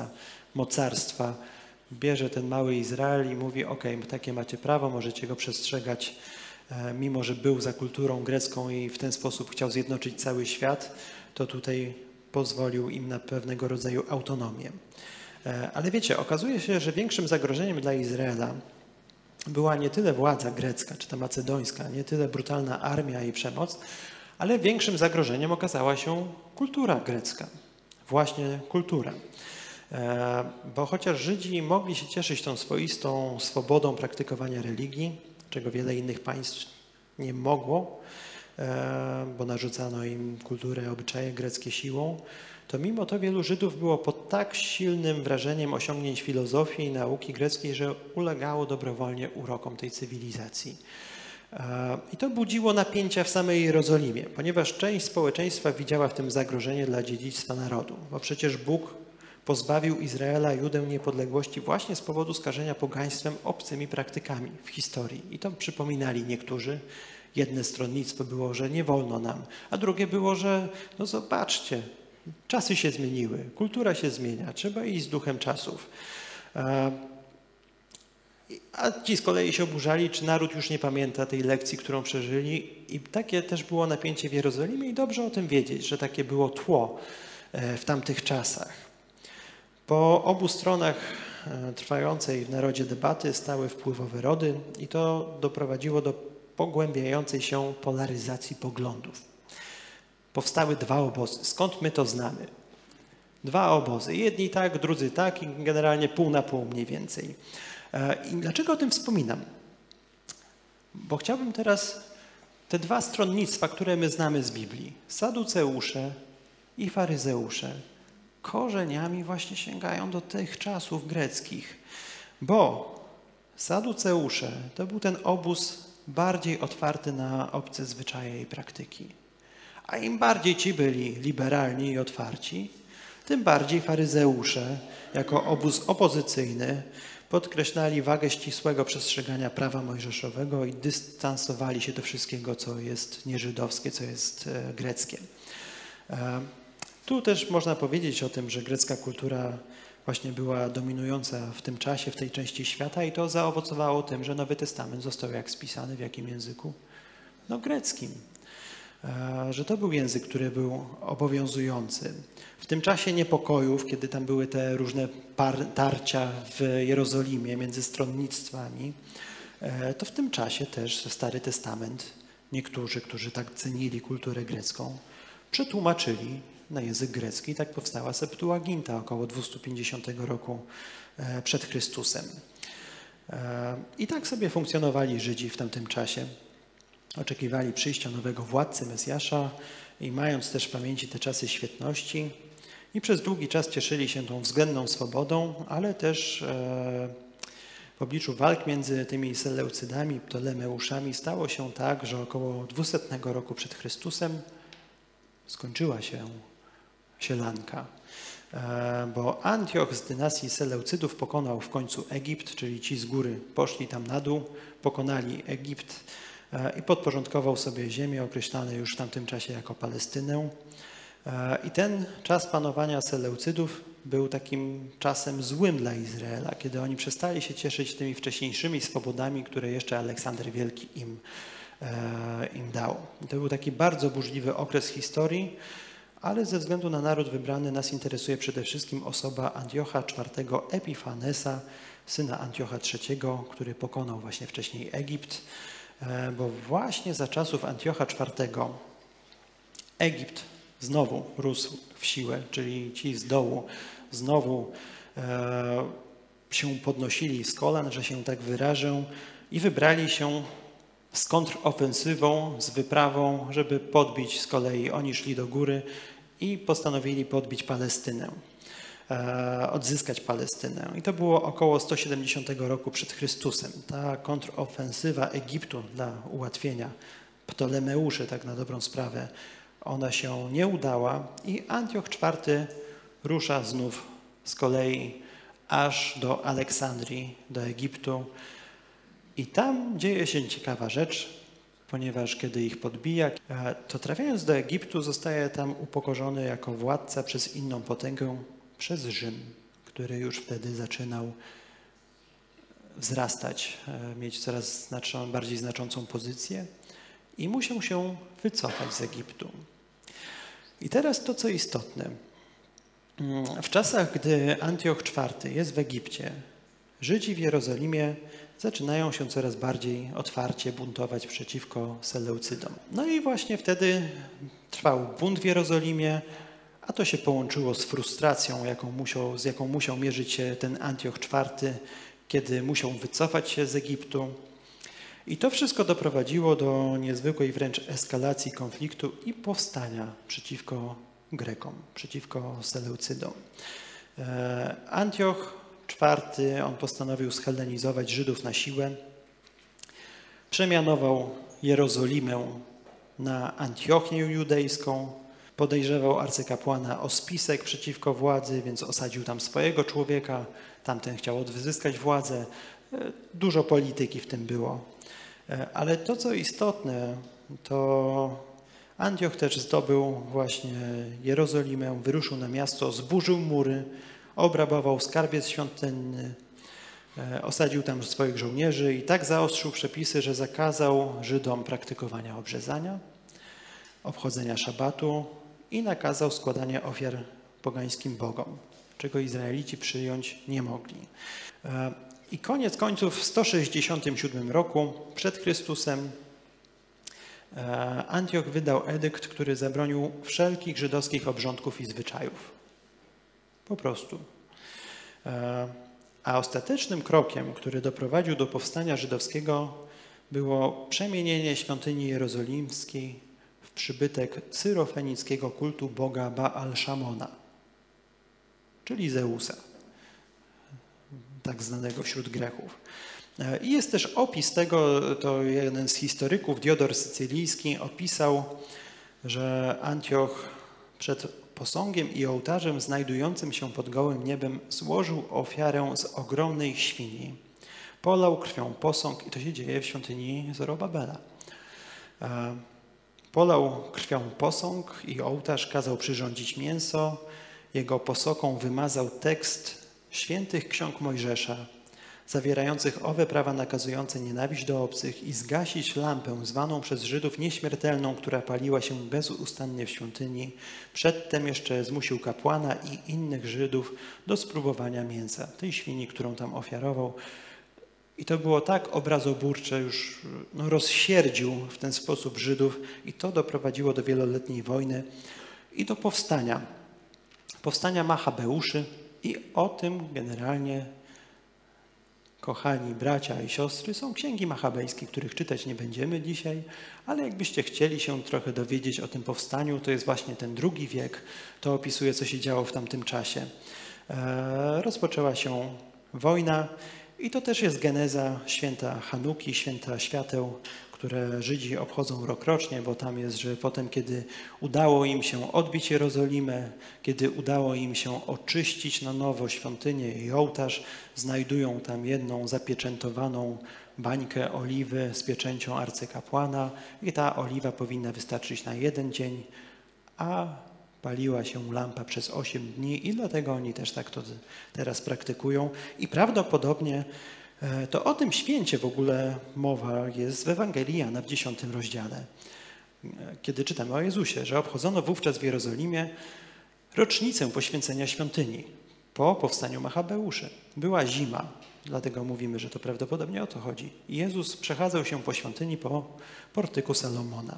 Speaker 1: mocarstwa, bierze ten mały Izrael i mówi: ok, takie macie prawo, możecie go przestrzegać, mimo że był za kulturą grecką i w ten sposób chciał zjednoczyć cały świat, to tutaj pozwolił im na pewnego rodzaju autonomię. Ale wiecie, okazuje się, że większym zagrożeniem dla Izraela była nie tyle władza grecka czy ta macedońska, nie tyle brutalna armia i przemoc, ale większym zagrożeniem okazała się kultura grecka. Właśnie kultura. Bo chociaż Żydzi mogli się cieszyć tą swoistą swobodą praktykowania religii, czego wiele innych państw nie mogło, bo narzucano im kulturę, obyczaje greckie siłą, to mimo to wielu Żydów było pod tak silnym wrażeniem osiągnięć filozofii i nauki greckiej, że ulegało dobrowolnie urokom tej cywilizacji. I to budziło napięcia w samej Jerozolimie, ponieważ część społeczeństwa widziała w tym zagrożenie dla dziedzictwa narodu, bo przecież Bóg pozbawił Izraela i Judę niepodległości właśnie z powodu skażenia pogaństwem obcymi praktykami w historii. I to przypominali niektórzy. Jedne stronnictwo było, że nie wolno nam, a drugie było, że no zobaczcie, czasy się zmieniły, kultura się zmienia, trzeba iść z duchem czasów. A ci z kolei się oburzali, czy naród już nie pamięta tej lekcji, którą przeżyli. I takie też było napięcie w Jerozolimie i dobrze o tym wiedzieć, że takie było tło w tamtych czasach. Po obu stronach trwającej w narodzie debaty stały wpływowe rody i to doprowadziło do pogłębiającej się polaryzacji poglądów. Powstały dwa obozy. Skąd my to znamy? Dwa obozy. Jedni tak, drudzy tak i generalnie pół na pół mniej więcej. I dlaczego o tym wspominam? Bo chciałbym teraz te dwa stronnictwa, które my znamy z Biblii, Saduceusze i Faryzeusze, korzeniami właśnie sięgają do tych czasów greckich. Bo Saduceusze to był ten obóz bardziej otwarty na obce zwyczaje i praktyki. A im bardziej ci byli liberalni i otwarci, tym bardziej faryzeusze, jako obóz opozycyjny, podkreślali wagę ścisłego przestrzegania prawa mojżeszowego i dystansowali się do wszystkiego, co jest nieżydowskie, co jest greckie. Tu też można powiedzieć o tym, że grecka kultura właśnie była dominująca w tym czasie, w tej części świata i to zaowocowało tym, że Nowy Testament został jak spisany, w jakim języku? No greckim. Że to był język, który był obowiązujący. W tym czasie niepokojów, kiedy tam były te różne tarcia w Jerozolimie między stronnictwami, to w tym czasie też Stary Testament niektórzy, którzy tak cenili kulturę grecką, przetłumaczyli na język grecki. Tak powstała Septuaginta około dwieście pięćdziesiątego roku przed Chrystusem. I tak sobie funkcjonowali Żydzi w tamtym czasie. Oczekiwali przyjścia nowego władcy, Mesjasza i mając też w pamięci te czasy świetności i przez długi czas cieszyli się tą względną swobodą, ale też e, w obliczu walk między tymi Seleucydami i Ptolemeuszami stało się tak, że około dwusetnego roku przed Chrystusem skończyła się sielanka, e, bo Antioch z dynastii Seleucydów pokonał w końcu Egipt, czyli ci z góry poszli tam na dół, pokonali Egipt i podporządkował sobie ziemię określane już w tamtym czasie jako Palestynę. I ten czas panowania Seleucydów był takim czasem złym dla Izraela, kiedy oni przestali się cieszyć tymi wcześniejszymi swobodami, które jeszcze Aleksander Wielki im, im dał. I to był taki bardzo burzliwy okres historii, ale ze względu na naród wybrany nas interesuje przede wszystkim osoba Antiocha czwartego Epifanesa, syna Antiocha trzeciego, który pokonał właśnie wcześniej Egipt. Bo właśnie za czasów Antiocha czwartego Egipt znowu rósł w siłę, czyli ci z dołu znowu e, się podnosili z kolan, że się tak wyrażę, i wybrali się z kontrofensywą, z wyprawą, żeby podbić z kolei, oni szli do góry i postanowili podbić Palestynę. Odzyskać Palestynę. I to było około sto siedemdziesiątego roku przed Chrystusem. Ta kontrofensywa Egiptu dla ułatwienia Ptolemeuszy, tak na dobrą sprawę, ona się nie udała i Antioch czwarty rusza znów z kolei aż do Aleksandrii, do Egiptu. I tam dzieje się ciekawa rzecz, ponieważ kiedy ich podbija, to trafiając do Egiptu zostaje tam upokorzony jako władca przez inną potęgę, przez Rzym, który już wtedy zaczynał wzrastać, mieć coraz znaczą, bardziej znaczącą pozycję i musiał się wycofać z Egiptu. I teraz to, co istotne. W czasach, gdy Antioch czwarty jest w Egipcie, Żydzi w Jerozolimie zaczynają się coraz bardziej otwarcie buntować przeciwko Seleucydom. No i właśnie wtedy trwał bunt w Jerozolimie, a to się połączyło z frustracją, jaką musiał, z jaką musiał mierzyć się ten Antioch czwarty, kiedy musiał wycofać się z Egiptu. I to wszystko doprowadziło do niezwykłej wręcz eskalacji konfliktu i powstania przeciwko Grekom, przeciwko Seleucydom. Antioch czwarty, on postanowił schellenizować Żydów na siłę. Przemianował Jerozolimę na Antiochię judejską. Podejrzewał arcykapłana o spisek przeciwko władzy, więc osadził tam swojego człowieka. Tamten chciał odzyskać władzę. Dużo polityki w tym było. Ale to, co istotne, to Antioch też zdobył właśnie Jerozolimę, wyruszył na miasto, zburzył mury, obrabował skarbiec świątynny, osadził tam swoich żołnierzy i tak zaostrzył przepisy, że zakazał Żydom praktykowania obrzezania, obchodzenia szabatu i nakazał składania ofiar pogańskim bogom, czego Izraelici przyjąć nie mogli. I koniec końców w sto sześćdziesiątym siódmym roku przed Chrystusem Antioch wydał edykt, który zabronił wszelkich żydowskich obrządków i zwyczajów. Po prostu. A ostatecznym krokiem, który doprowadził do powstania żydowskiego, było przemienienie świątyni jerozolimskiej w przybytek cyrofenickiego kultu boga Baal-Szamona, czyli Zeusa, tak znanego wśród Greków. I jest też opis tego, to jeden z historyków, Diodor Sycylijski, opisał, że Antioch przed posągiem i ołtarzem znajdującym się pod gołym niebem złożył ofiarę z ogromnej świni. Polał krwią posąg i to się dzieje w świątyni Zorobabela. Polał krwią posąg i ołtarz, kazał przyrządzić mięso, jego posoką wymazał tekst świętych ksiąg Mojżesza, zawierających owe prawa nakazujące nienawiść do obcych i zgasić lampę zwaną przez Żydów nieśmiertelną, która paliła się bezustannie w świątyni. Przedtem jeszcze zmusił kapłana i innych Żydów do spróbowania mięsa, tej świni, którą tam ofiarował. I to było tak obrazoburcze, już no, rozsierdził w ten sposób Żydów i to doprowadziło do wieloletniej wojny i do powstania. Powstania Machabeuszy i o tym generalnie, kochani bracia i siostry, są księgi machabejskie, których czytać nie będziemy dzisiaj, ale jakbyście chcieli się trochę dowiedzieć o tym powstaniu, to jest właśnie ten drugi wiek, to opisuje, co się działo w tamtym czasie. E, rozpoczęła się wojna i to też jest geneza święta Chanuki, święta świateł, które Żydzi obchodzą rokrocznie, bo tam jest, że potem, kiedy udało im się odbić Jerozolimę, kiedy udało im się oczyścić na nowo świątynię i ołtarz, znajdują tam jedną zapieczętowaną bańkę oliwy z pieczęcią arcykapłana i ta oliwa powinna wystarczyć na jeden dzień, a paliła się lampa przez osiem dni i dlatego oni też tak to teraz praktykują. I prawdopodobnie to o tym święcie w ogóle mowa jest w Ewangelii Jana w dziesiątym rozdziale. Kiedy czytamy o Jezusie, że obchodzono wówczas w Jerozolimie rocznicę poświęcenia świątyni po powstaniu Machabeuszy. Była zima, dlatego mówimy, że to prawdopodobnie o to chodzi. I Jezus przechadzał się po świątyni po portyku Salomona.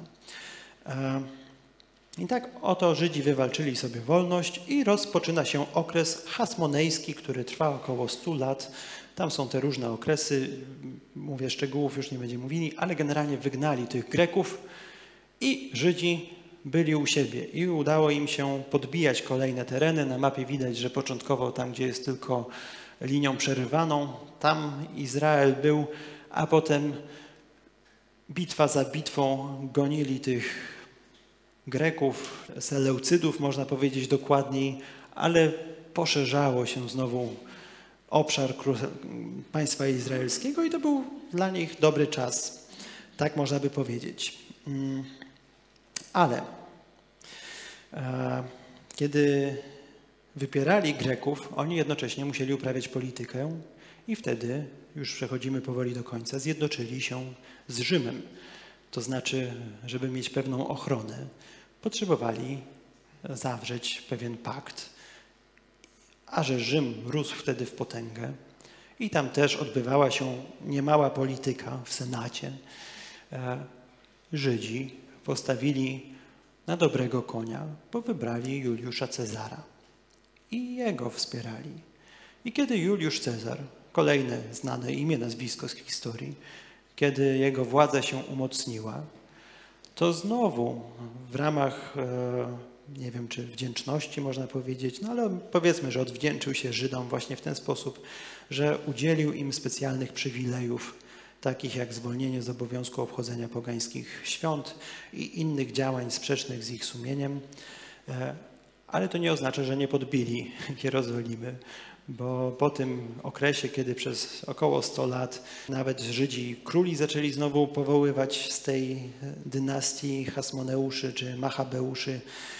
Speaker 1: I tak oto Żydzi wywalczyli sobie wolność i rozpoczyna się okres hasmonejski, który trwa około stu lat. Tam są te różne okresy, mówię szczegółów, już nie będziemy mówili, ale generalnie wygnali tych Greków i Żydzi byli u siebie i udało im się podbijać kolejne tereny. Na mapie widać, że początkowo tam, gdzie jest tylko linią przerywaną, tam Izrael był, a potem bitwa za bitwą gonili tych Greków, Seleucydów, można powiedzieć dokładniej, ale poszerzało się znowu obszar państwa izraelskiego i to był dla nich dobry czas, tak można by powiedzieć. Ale kiedy wypierali Greków, oni jednocześnie musieli uprawiać politykę i wtedy, już przechodzimy powoli do końca, zjednoczyli się z Rzymem. To znaczy, żeby mieć pewną ochronę, potrzebowali zawrzeć pewien pakt. A że Rzym rósł wtedy w potęgę i tam też odbywała się niemała polityka w Senacie, Żydzi postawili na dobrego konia, bo wybrali Juliusza Cezara i jego wspierali. I kiedy Juliusz Cezar, kolejne znane imię, nazwisko z historii, kiedy jego władza się umocniła, to znowu w ramach, nie wiem czy wdzięczności można powiedzieć, no ale powiedzmy, że odwdzięczył się Żydom właśnie w ten sposób, że udzielił im specjalnych przywilejów, takich jak zwolnienie z obowiązku obchodzenia pogańskich świąt i innych działań sprzecznych z ich sumieniem. Ale to nie oznacza, że nie podbili Jerozolimy, bo po tym okresie, kiedy przez około sto lat nawet Żydzi króli zaczęli znowu powoływać z tej dynastii Hasmoneuszy czy Machabeuszy,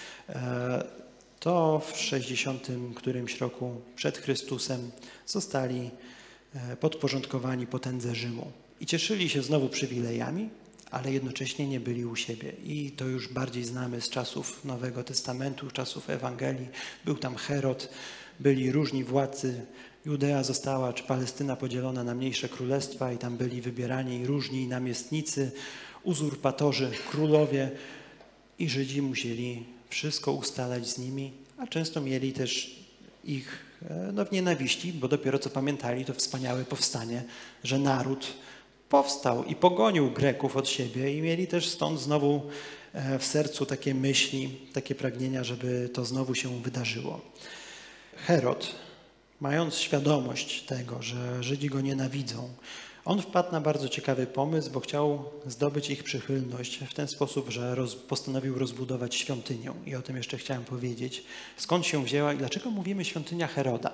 Speaker 1: to w sześćdziesiątym którymś roku przed Chrystusem zostali podporządkowani potędze Rzymu i cieszyli się znowu przywilejami, ale jednocześnie nie byli u siebie. I to już bardziej znamy z czasów Nowego Testamentu, czasów Ewangelii. Był tam Herod, byli różni władcy. Judea została, czy Palestyna podzielona na mniejsze królestwa i tam byli wybierani różni namiestnicy, uzurpatorzy, królowie i Żydzi musieli wszystko ustalać z nimi, a często mieli też ich no, w nienawiści, bo dopiero co pamiętali to wspaniałe powstanie, że naród powstał i pogonił Greków od siebie i mieli też stąd znowu w sercu takie myśli, takie pragnienia, żeby to znowu się wydarzyło. Herod, mając świadomość tego, że Żydzi go nienawidzą, on wpadł na bardzo ciekawy pomysł, bo chciał zdobyć ich przychylność w ten sposób, że roz, postanowił rozbudować świątynię. I o tym jeszcze chciałem powiedzieć. Skąd się wzięła i dlaczego mówimy świątynia Heroda?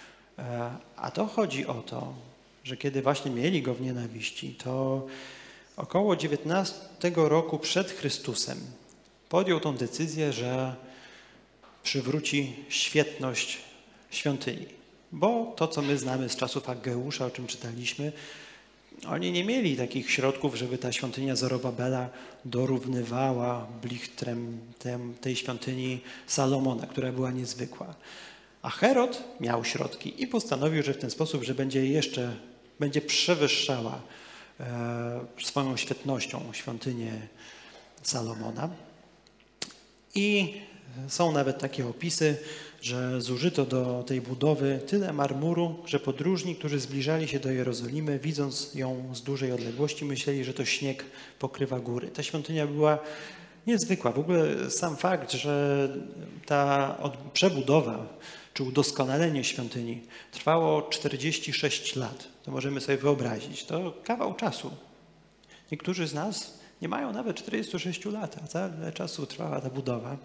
Speaker 1: A to chodzi o to, że kiedy właśnie mieli go w nienawiści, to około dziewiętnastego roku przed Chrystusem podjął tą decyzję, że przywróci świetność świątyni. Bo to, co my znamy z czasów Aggeusza, o czym czytaliśmy, oni nie mieli takich środków, żeby ta świątynia Zorobabela dorównywała blichtrem tej świątyni Salomona, która była niezwykła. A Herod miał środki i postanowił, że w ten sposób, że będzie jeszcze, będzie przewyższała e, swoją świetnością świątynię Salomona. I są nawet takie opisy, że zużyto do tej budowy tyle marmuru, że podróżni, którzy zbliżali się do Jerozolimy, widząc ją z dużej odległości, myśleli, że to śnieg pokrywa góry. Ta świątynia była niezwykła. W ogóle sam fakt, że ta przebudowa czy udoskonalenie świątyni trwało czterdzieści sześć lat. To możemy sobie wyobrazić. To kawał czasu. Niektórzy z nas nie mają nawet czterdziestu sześciu lat, a tyle czasu trwała ta budowa.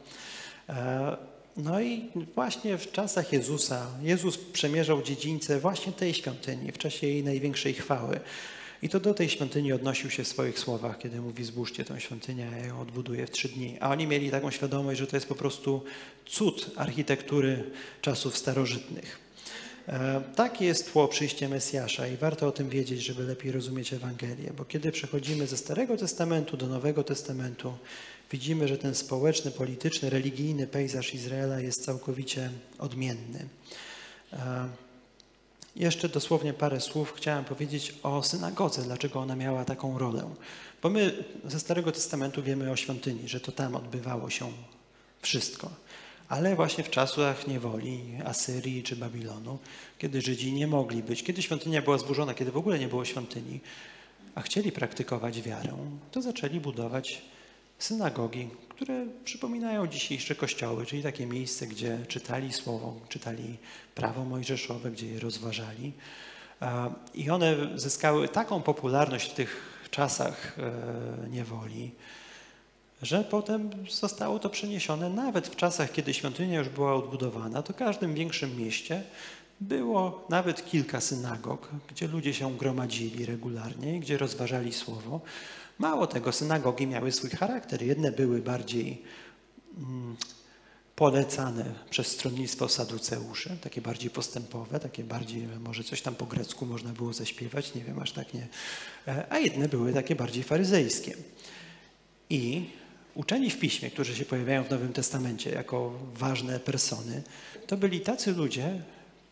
Speaker 1: No i właśnie w czasach Jezusa, Jezus przemierzał dziedzińce właśnie tej świątyni w czasie jej największej chwały. I to do tej świątyni odnosił się w swoich słowach, kiedy mówi: zbóżcie tę świątynię, ja ją odbuduję w trzy dni. A oni mieli taką świadomość, że to jest po prostu cud architektury czasów starożytnych. E, takie jest tło przyjścia Mesjasza i warto o tym wiedzieć, żeby lepiej rozumieć Ewangelię, bo kiedy przechodzimy ze Starego Testamentu do Nowego Testamentu, widzimy, że ten społeczny, polityczny, religijny pejzaż Izraela jest całkowicie odmienny. E, Jeszcze dosłownie parę słów chciałem powiedzieć o synagodze, dlaczego ona miała taką rolę. Bo my ze Starego Testamentu wiemy o świątyni, że to tam odbywało się wszystko. Ale właśnie w czasach niewoli Asyrii czy Babilonu, kiedy Żydzi nie mogli być, kiedy świątynia była zburzona, kiedy w ogóle nie było świątyni, a chcieli praktykować wiarę, to zaczęli budować synagogi, które przypominają dzisiejsze kościoły, czyli takie miejsce, gdzie czytali słowo, czytali prawo mojżeszowe, gdzie je rozważali. I one zyskały taką popularność w tych czasach niewoli, że potem zostało to przeniesione nawet w czasach, kiedy świątynia już była odbudowana, to w każdym większym mieście było nawet kilka synagog, gdzie ludzie się gromadzili regularnie, gdzie rozważali słowo. Mało tego, synagogi miały swój charakter. Jedne były bardziej mm, polecane przez stronnictwo saduceuszy, takie bardziej postępowe, takie bardziej, może coś tam po grecku można było zaśpiewać, nie wiem, aż tak nie. A jedne były takie bardziej faryzejskie. I uczeni w Piśmie, którzy się pojawiają w Nowym Testamencie jako ważne persony, to byli tacy ludzie,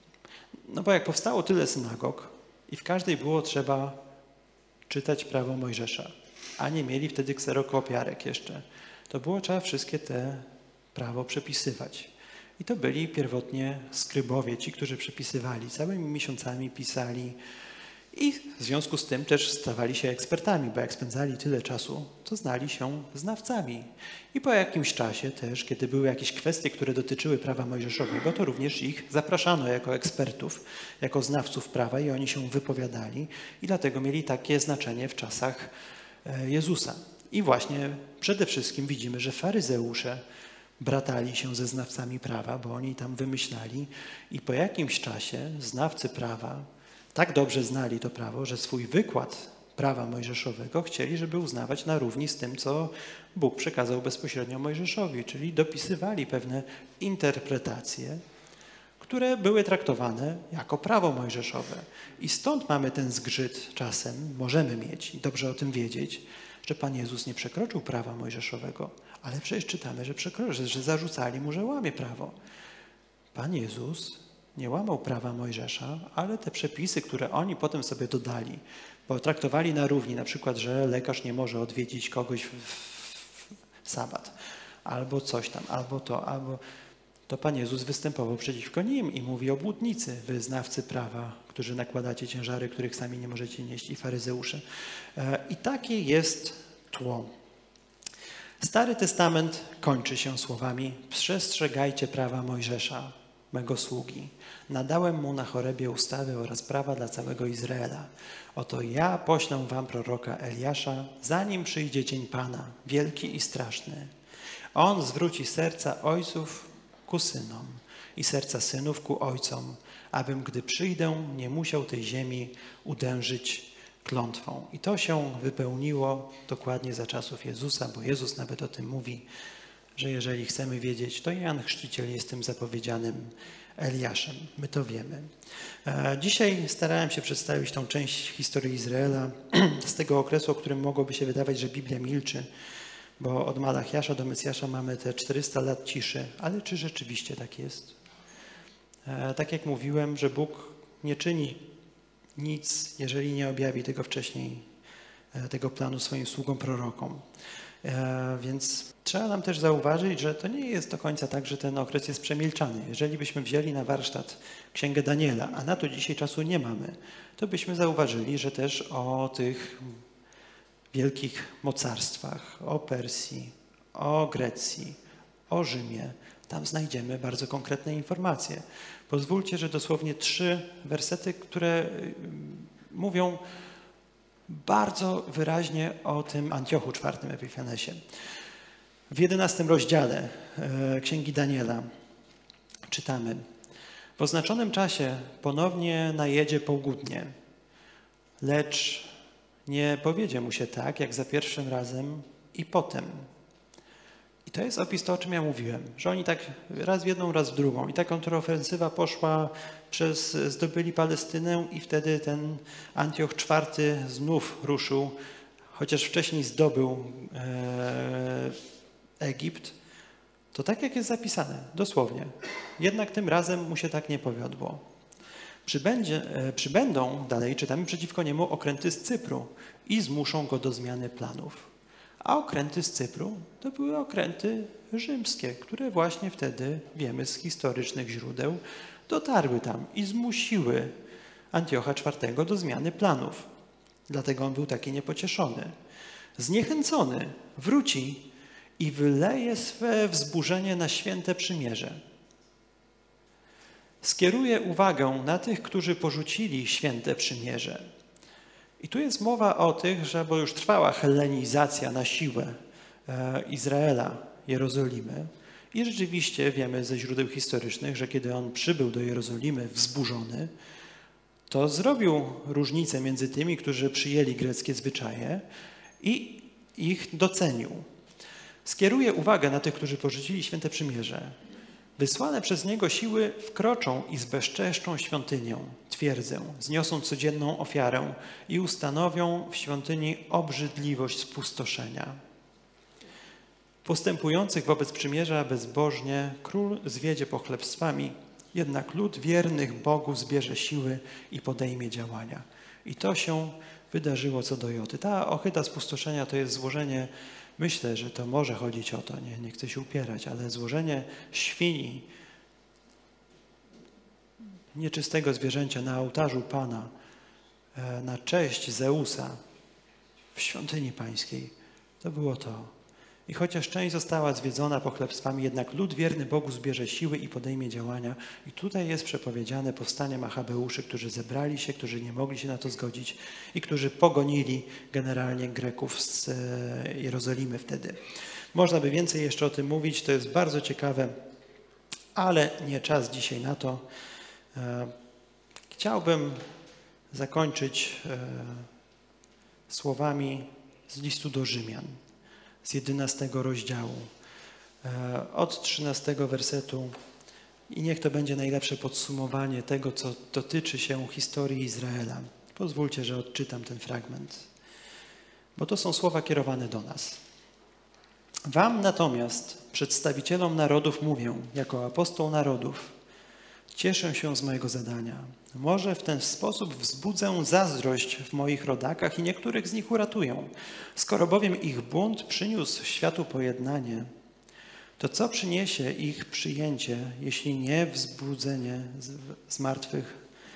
Speaker 1: no bo jak powstało tyle synagog i w każdej było trzeba czytać prawo Mojżesza, a nie mieli wtedy kserokopiarek jeszcze, to było trzeba wszystkie te prawo przepisywać. I to byli pierwotnie skrybowie, ci, którzy przepisywali, całymi miesiącami pisali i w związku z tym też stawali się ekspertami, bo jak spędzali tyle czasu, to znali się znawcami. I po jakimś czasie też, kiedy były jakieś kwestie, które dotyczyły prawa mojżeszowego, to również ich zapraszano jako ekspertów, jako znawców prawa i oni się wypowiadali i dlatego mieli takie znaczenie w czasach Jezusa. I właśnie przede wszystkim widzimy, że faryzeusze bratali się ze znawcami prawa, bo oni tam wymyślali i po jakimś czasie znawcy prawa tak dobrze znali to prawo, że swój wykład prawa mojżeszowego chcieli, żeby uznawać na równi z tym, co Bóg przekazał bezpośrednio Mojżeszowi, czyli dopisywali pewne interpretacje, które były traktowane jako prawo mojżeszowe. I stąd mamy ten zgrzyt czasem, możemy mieć i dobrze o tym wiedzieć, że Pan Jezus nie przekroczył prawa mojżeszowego, ale przecież czytamy, że przekroczył, że zarzucali mu, że łamie prawo. Pan Jezus nie łamał prawa Mojżesza, ale te przepisy, które oni potem sobie dodali, bo traktowali na równi, na przykład, że lekarz nie może odwiedzić kogoś w, w, w sabat, albo coś tam, albo to, albo to Pan Jezus występował przeciwko nim i mówi: obłudnicy, wy znawcy prawa, którzy nakładacie ciężary, których sami nie możecie nieść, i faryzeusze. I takie jest tło. Stary Testament kończy się słowami: przestrzegajcie prawa Mojżesza, mego sługi. Nadałem mu na Chorebie ustawy oraz prawa dla całego Izraela. Oto ja poślę wam proroka Eliasza, zanim przyjdzie dzień Pana, wielki i straszny. On zwróci serca ojców ku synom i serca synów ku ojcom, abym, gdy przyjdę, nie musiał tej ziemi udężyć klątwą. I to się wypełniło dokładnie za czasów Jezusa, bo Jezus nawet o tym mówi, że jeżeli chcemy wiedzieć, to Jan Chrzciciel jest tym zapowiedzianym Eliaszem. My to wiemy. Dzisiaj starałem się przedstawić tą część historii Izraela z tego okresu, o którym mogłoby się wydawać, że Biblia milczy, bo od Malachiasza do Mesjasza mamy te czterysta lat ciszy. Ale czy rzeczywiście tak jest? Tak jak mówiłem, że Bóg nie czyni nic, jeżeli nie objawi tego wcześniej, tego planu swoim sługom prorokom. Więc trzeba nam też zauważyć, że to nie jest do końca tak, że ten okres jest przemilczany. Jeżeli byśmy wzięli na warsztat Księgę Daniela, a na to dzisiaj czasu nie mamy, to byśmy zauważyli, że też o tych wielkich mocarstwach, o Persji, o Grecji, o Rzymie, tam znajdziemy bardzo konkretne informacje. Pozwólcie, że dosłownie trzy wersety, które mówią bardzo wyraźnie o tym Antiochu czwartym Epifanesie. W jedenastym rozdziale Księgi Daniela czytamy: w oznaczonym czasie ponownie najedzie południe, lecz nie powiedzie mu się tak, jak za pierwszym razem i potem. I to jest opis to, o czym ja mówiłem, że oni tak raz w jedną, raz w drugą. I ta kontrofensywa poszła przez, zdobyli Palestynę i wtedy ten Antioch czwarty znów ruszył, chociaż wcześniej zdobył e, Egipt. To tak, jak jest zapisane, dosłownie. Jednak tym razem mu się tak nie powiodło. Przybędzie, e, przybędą, dalej czytamy, przeciwko niemu okręty z Cypru i zmuszą go do zmiany planów. A okręty z Cypru to były okręty rzymskie, które właśnie wtedy, wiemy z historycznych źródeł, dotarły tam i zmusiły Antiocha czwartego do zmiany planów. Dlatego on był taki niepocieszony. Zniechęcony wróci i wyleje swe wzburzenie na święte przymierze. Skieruje uwagę na tych, którzy porzucili święte przymierze. I tu jest mowa o tych, że bo już trwała hellenizacja na siłę e, Izraela, Jerozolimy. I rzeczywiście wiemy ze źródeł historycznych, że kiedy on przybył do Jerozolimy wzburzony, to zrobił różnicę między tymi, którzy przyjęli greckie zwyczaje i ich docenił. Skieruje uwagę na tych, którzy porzucili święte przymierze Wysłane przez Niego siły wkroczą i zbezczeszczą świątynię, twierdzę, zniosą codzienną ofiarę i ustanowią w świątyni obrzydliwość spustoszenia. Postępujących wobec przymierza bezbożnie król zwiedzie pochlebstwami, jednak lud wiernych Bogu zbierze siły i podejmie działania. I to się wydarzyło co do Joty. Ta ohyda spustoszenia to jest złożenie, myślę, że to może chodzić o to, nie, nie chcę się upierać, ale złożenie świni, nieczystego zwierzęcia na ołtarzu Pana, na cześć Zeusa w świątyni pańskiej, to było to. I chociaż część została zwiedzona pochlebstwami, jednak lud wierny Bogu zbierze siły i podejmie działania. I tutaj jest przepowiedziane powstanie Machabeuszy, którzy zebrali się, którzy nie mogli się na to zgodzić i którzy pogonili generalnie Greków z Jerozolimy wtedy. Można by więcej jeszcze o tym mówić, to jest bardzo ciekawe, ale nie czas dzisiaj na to. Chciałbym zakończyć słowami z listu do Rzymian, z jedenastego rozdziału, od trzynastego wersetu. I niech to będzie najlepsze podsumowanie tego, co dotyczy się historii Izraela. Pozwólcie, że odczytam ten fragment, bo to są słowa kierowane do nas. Wam natomiast, przedstawicielom narodów, mówię, jako apostoł narodów, cieszę się z mojego zadania. Może w ten sposób wzbudzę zazdrość w moich rodakach i niektórych z nich uratuję. Skoro bowiem ich bunt przyniósł światu pojednanie, to co przyniesie ich przyjęcie, jeśli nie wzbudzenie z martwych,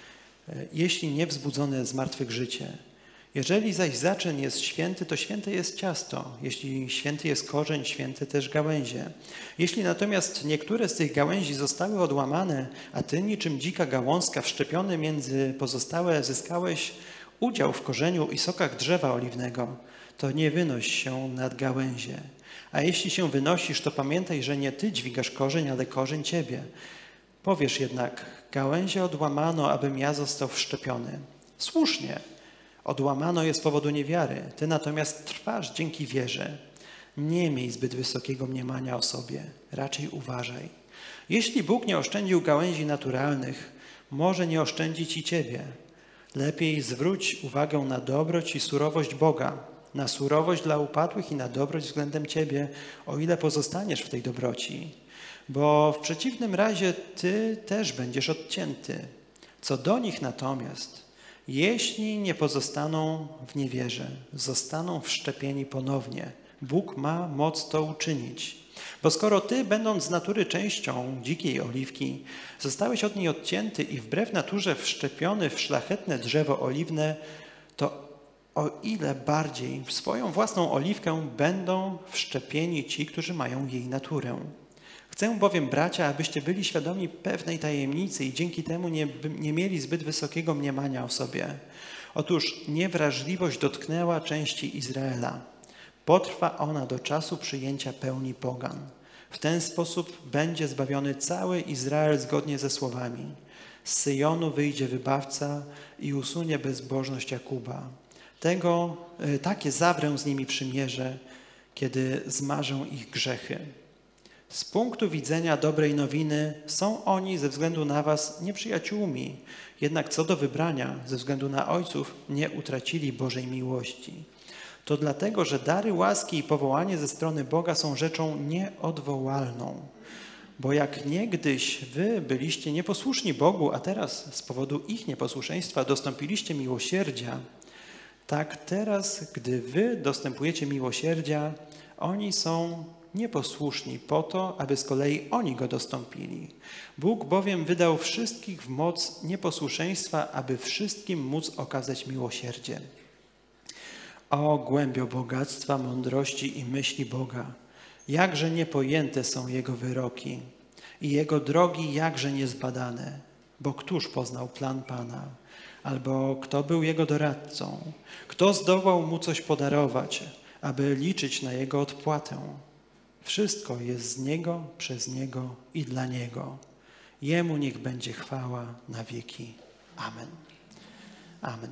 Speaker 1: jeśli nie wzbudzone z martwych życie? Jeżeli zaś zaczyn jest święty, to święte jest ciasto. Jeśli święty jest korzeń, święte też gałęzie. Jeśli natomiast niektóre z tych gałęzi zostały odłamane, a ty niczym dzika gałązka wszczepiony między pozostałe zyskałeś udział w korzeniu i sokach drzewa oliwnego, to nie wynoś się nad gałęzie. A jeśli się wynosisz, to pamiętaj, że nie ty dźwigasz korzeń, ale korzeń ciebie. Powiesz jednak, gałęzie odłamano, abym ja został wszczepiony. Słusznie. Odłamano je z powodu niewiary. Ty natomiast trwasz dzięki wierze. Nie miej zbyt wysokiego mniemania o sobie. Raczej uważaj. Jeśli Bóg nie oszczędził gałęzi naturalnych, może nie oszczędzić i ciebie. Lepiej zwróć uwagę na dobroć i surowość Boga, na surowość dla upadłych i na dobroć względem ciebie, o ile pozostaniesz w tej dobroci. Bo w przeciwnym razie ty też będziesz odcięty. Co do nich natomiast, jeśli nie pozostaną w niewierze, zostaną wszczepieni ponownie. Bóg ma moc to uczynić. Bo skoro ty, będąc z natury częścią dzikiej oliwki, zostałeś od niej odcięty i wbrew naturze wszczepiony w szlachetne drzewo oliwne, to o ile bardziej w swoją własną oliwkę będą wszczepieni ci, którzy mają jej naturę. Chcę bowiem, bracia, abyście byli świadomi pewnej tajemnicy i dzięki temu nie, nie mieli zbyt wysokiego mniemania o sobie. Otóż niewrażliwość dotknęła części Izraela. Potrwa ona do czasu przyjęcia pełni pogan. W ten sposób będzie zbawiony cały Izrael zgodnie ze słowami. Z Syjonu wyjdzie wybawca i usunie bezbożność Jakuba. Tego, takie zawrę z nimi przymierze, kiedy zmarzę ich grzechy. Z punktu widzenia dobrej nowiny są oni ze względu na was nieprzyjaciółmi, jednak co do wybrania, ze względu na ojców, nie utracili Bożej miłości. To dlatego, że dary łaski i powołanie ze strony Boga są rzeczą nieodwołalną. Bo jak niegdyś wy byliście nieposłuszni Bogu, a teraz z powodu ich nieposłuszeństwa dostąpiliście miłosierdzia, tak teraz, gdy wy dostępujecie miłosierdzia, oni są nieposłuszni po to, aby z kolei oni go dostąpili. Bóg bowiem wydał wszystkich w moc nieposłuszeństwa, aby wszystkim móc okazać miłosierdzie. O głębio bogactwa, mądrości i myśli Boga, jakże niepojęte są Jego wyroki i Jego drogi jakże niezbadane, bo któż poznał plan Pana, albo kto był Jego doradcą, kto zdołał Mu coś podarować, aby liczyć na Jego odpłatę. Wszystko jest z Niego, przez Niego i dla Niego. Jemu niech będzie chwała na wieki. Amen. Amen.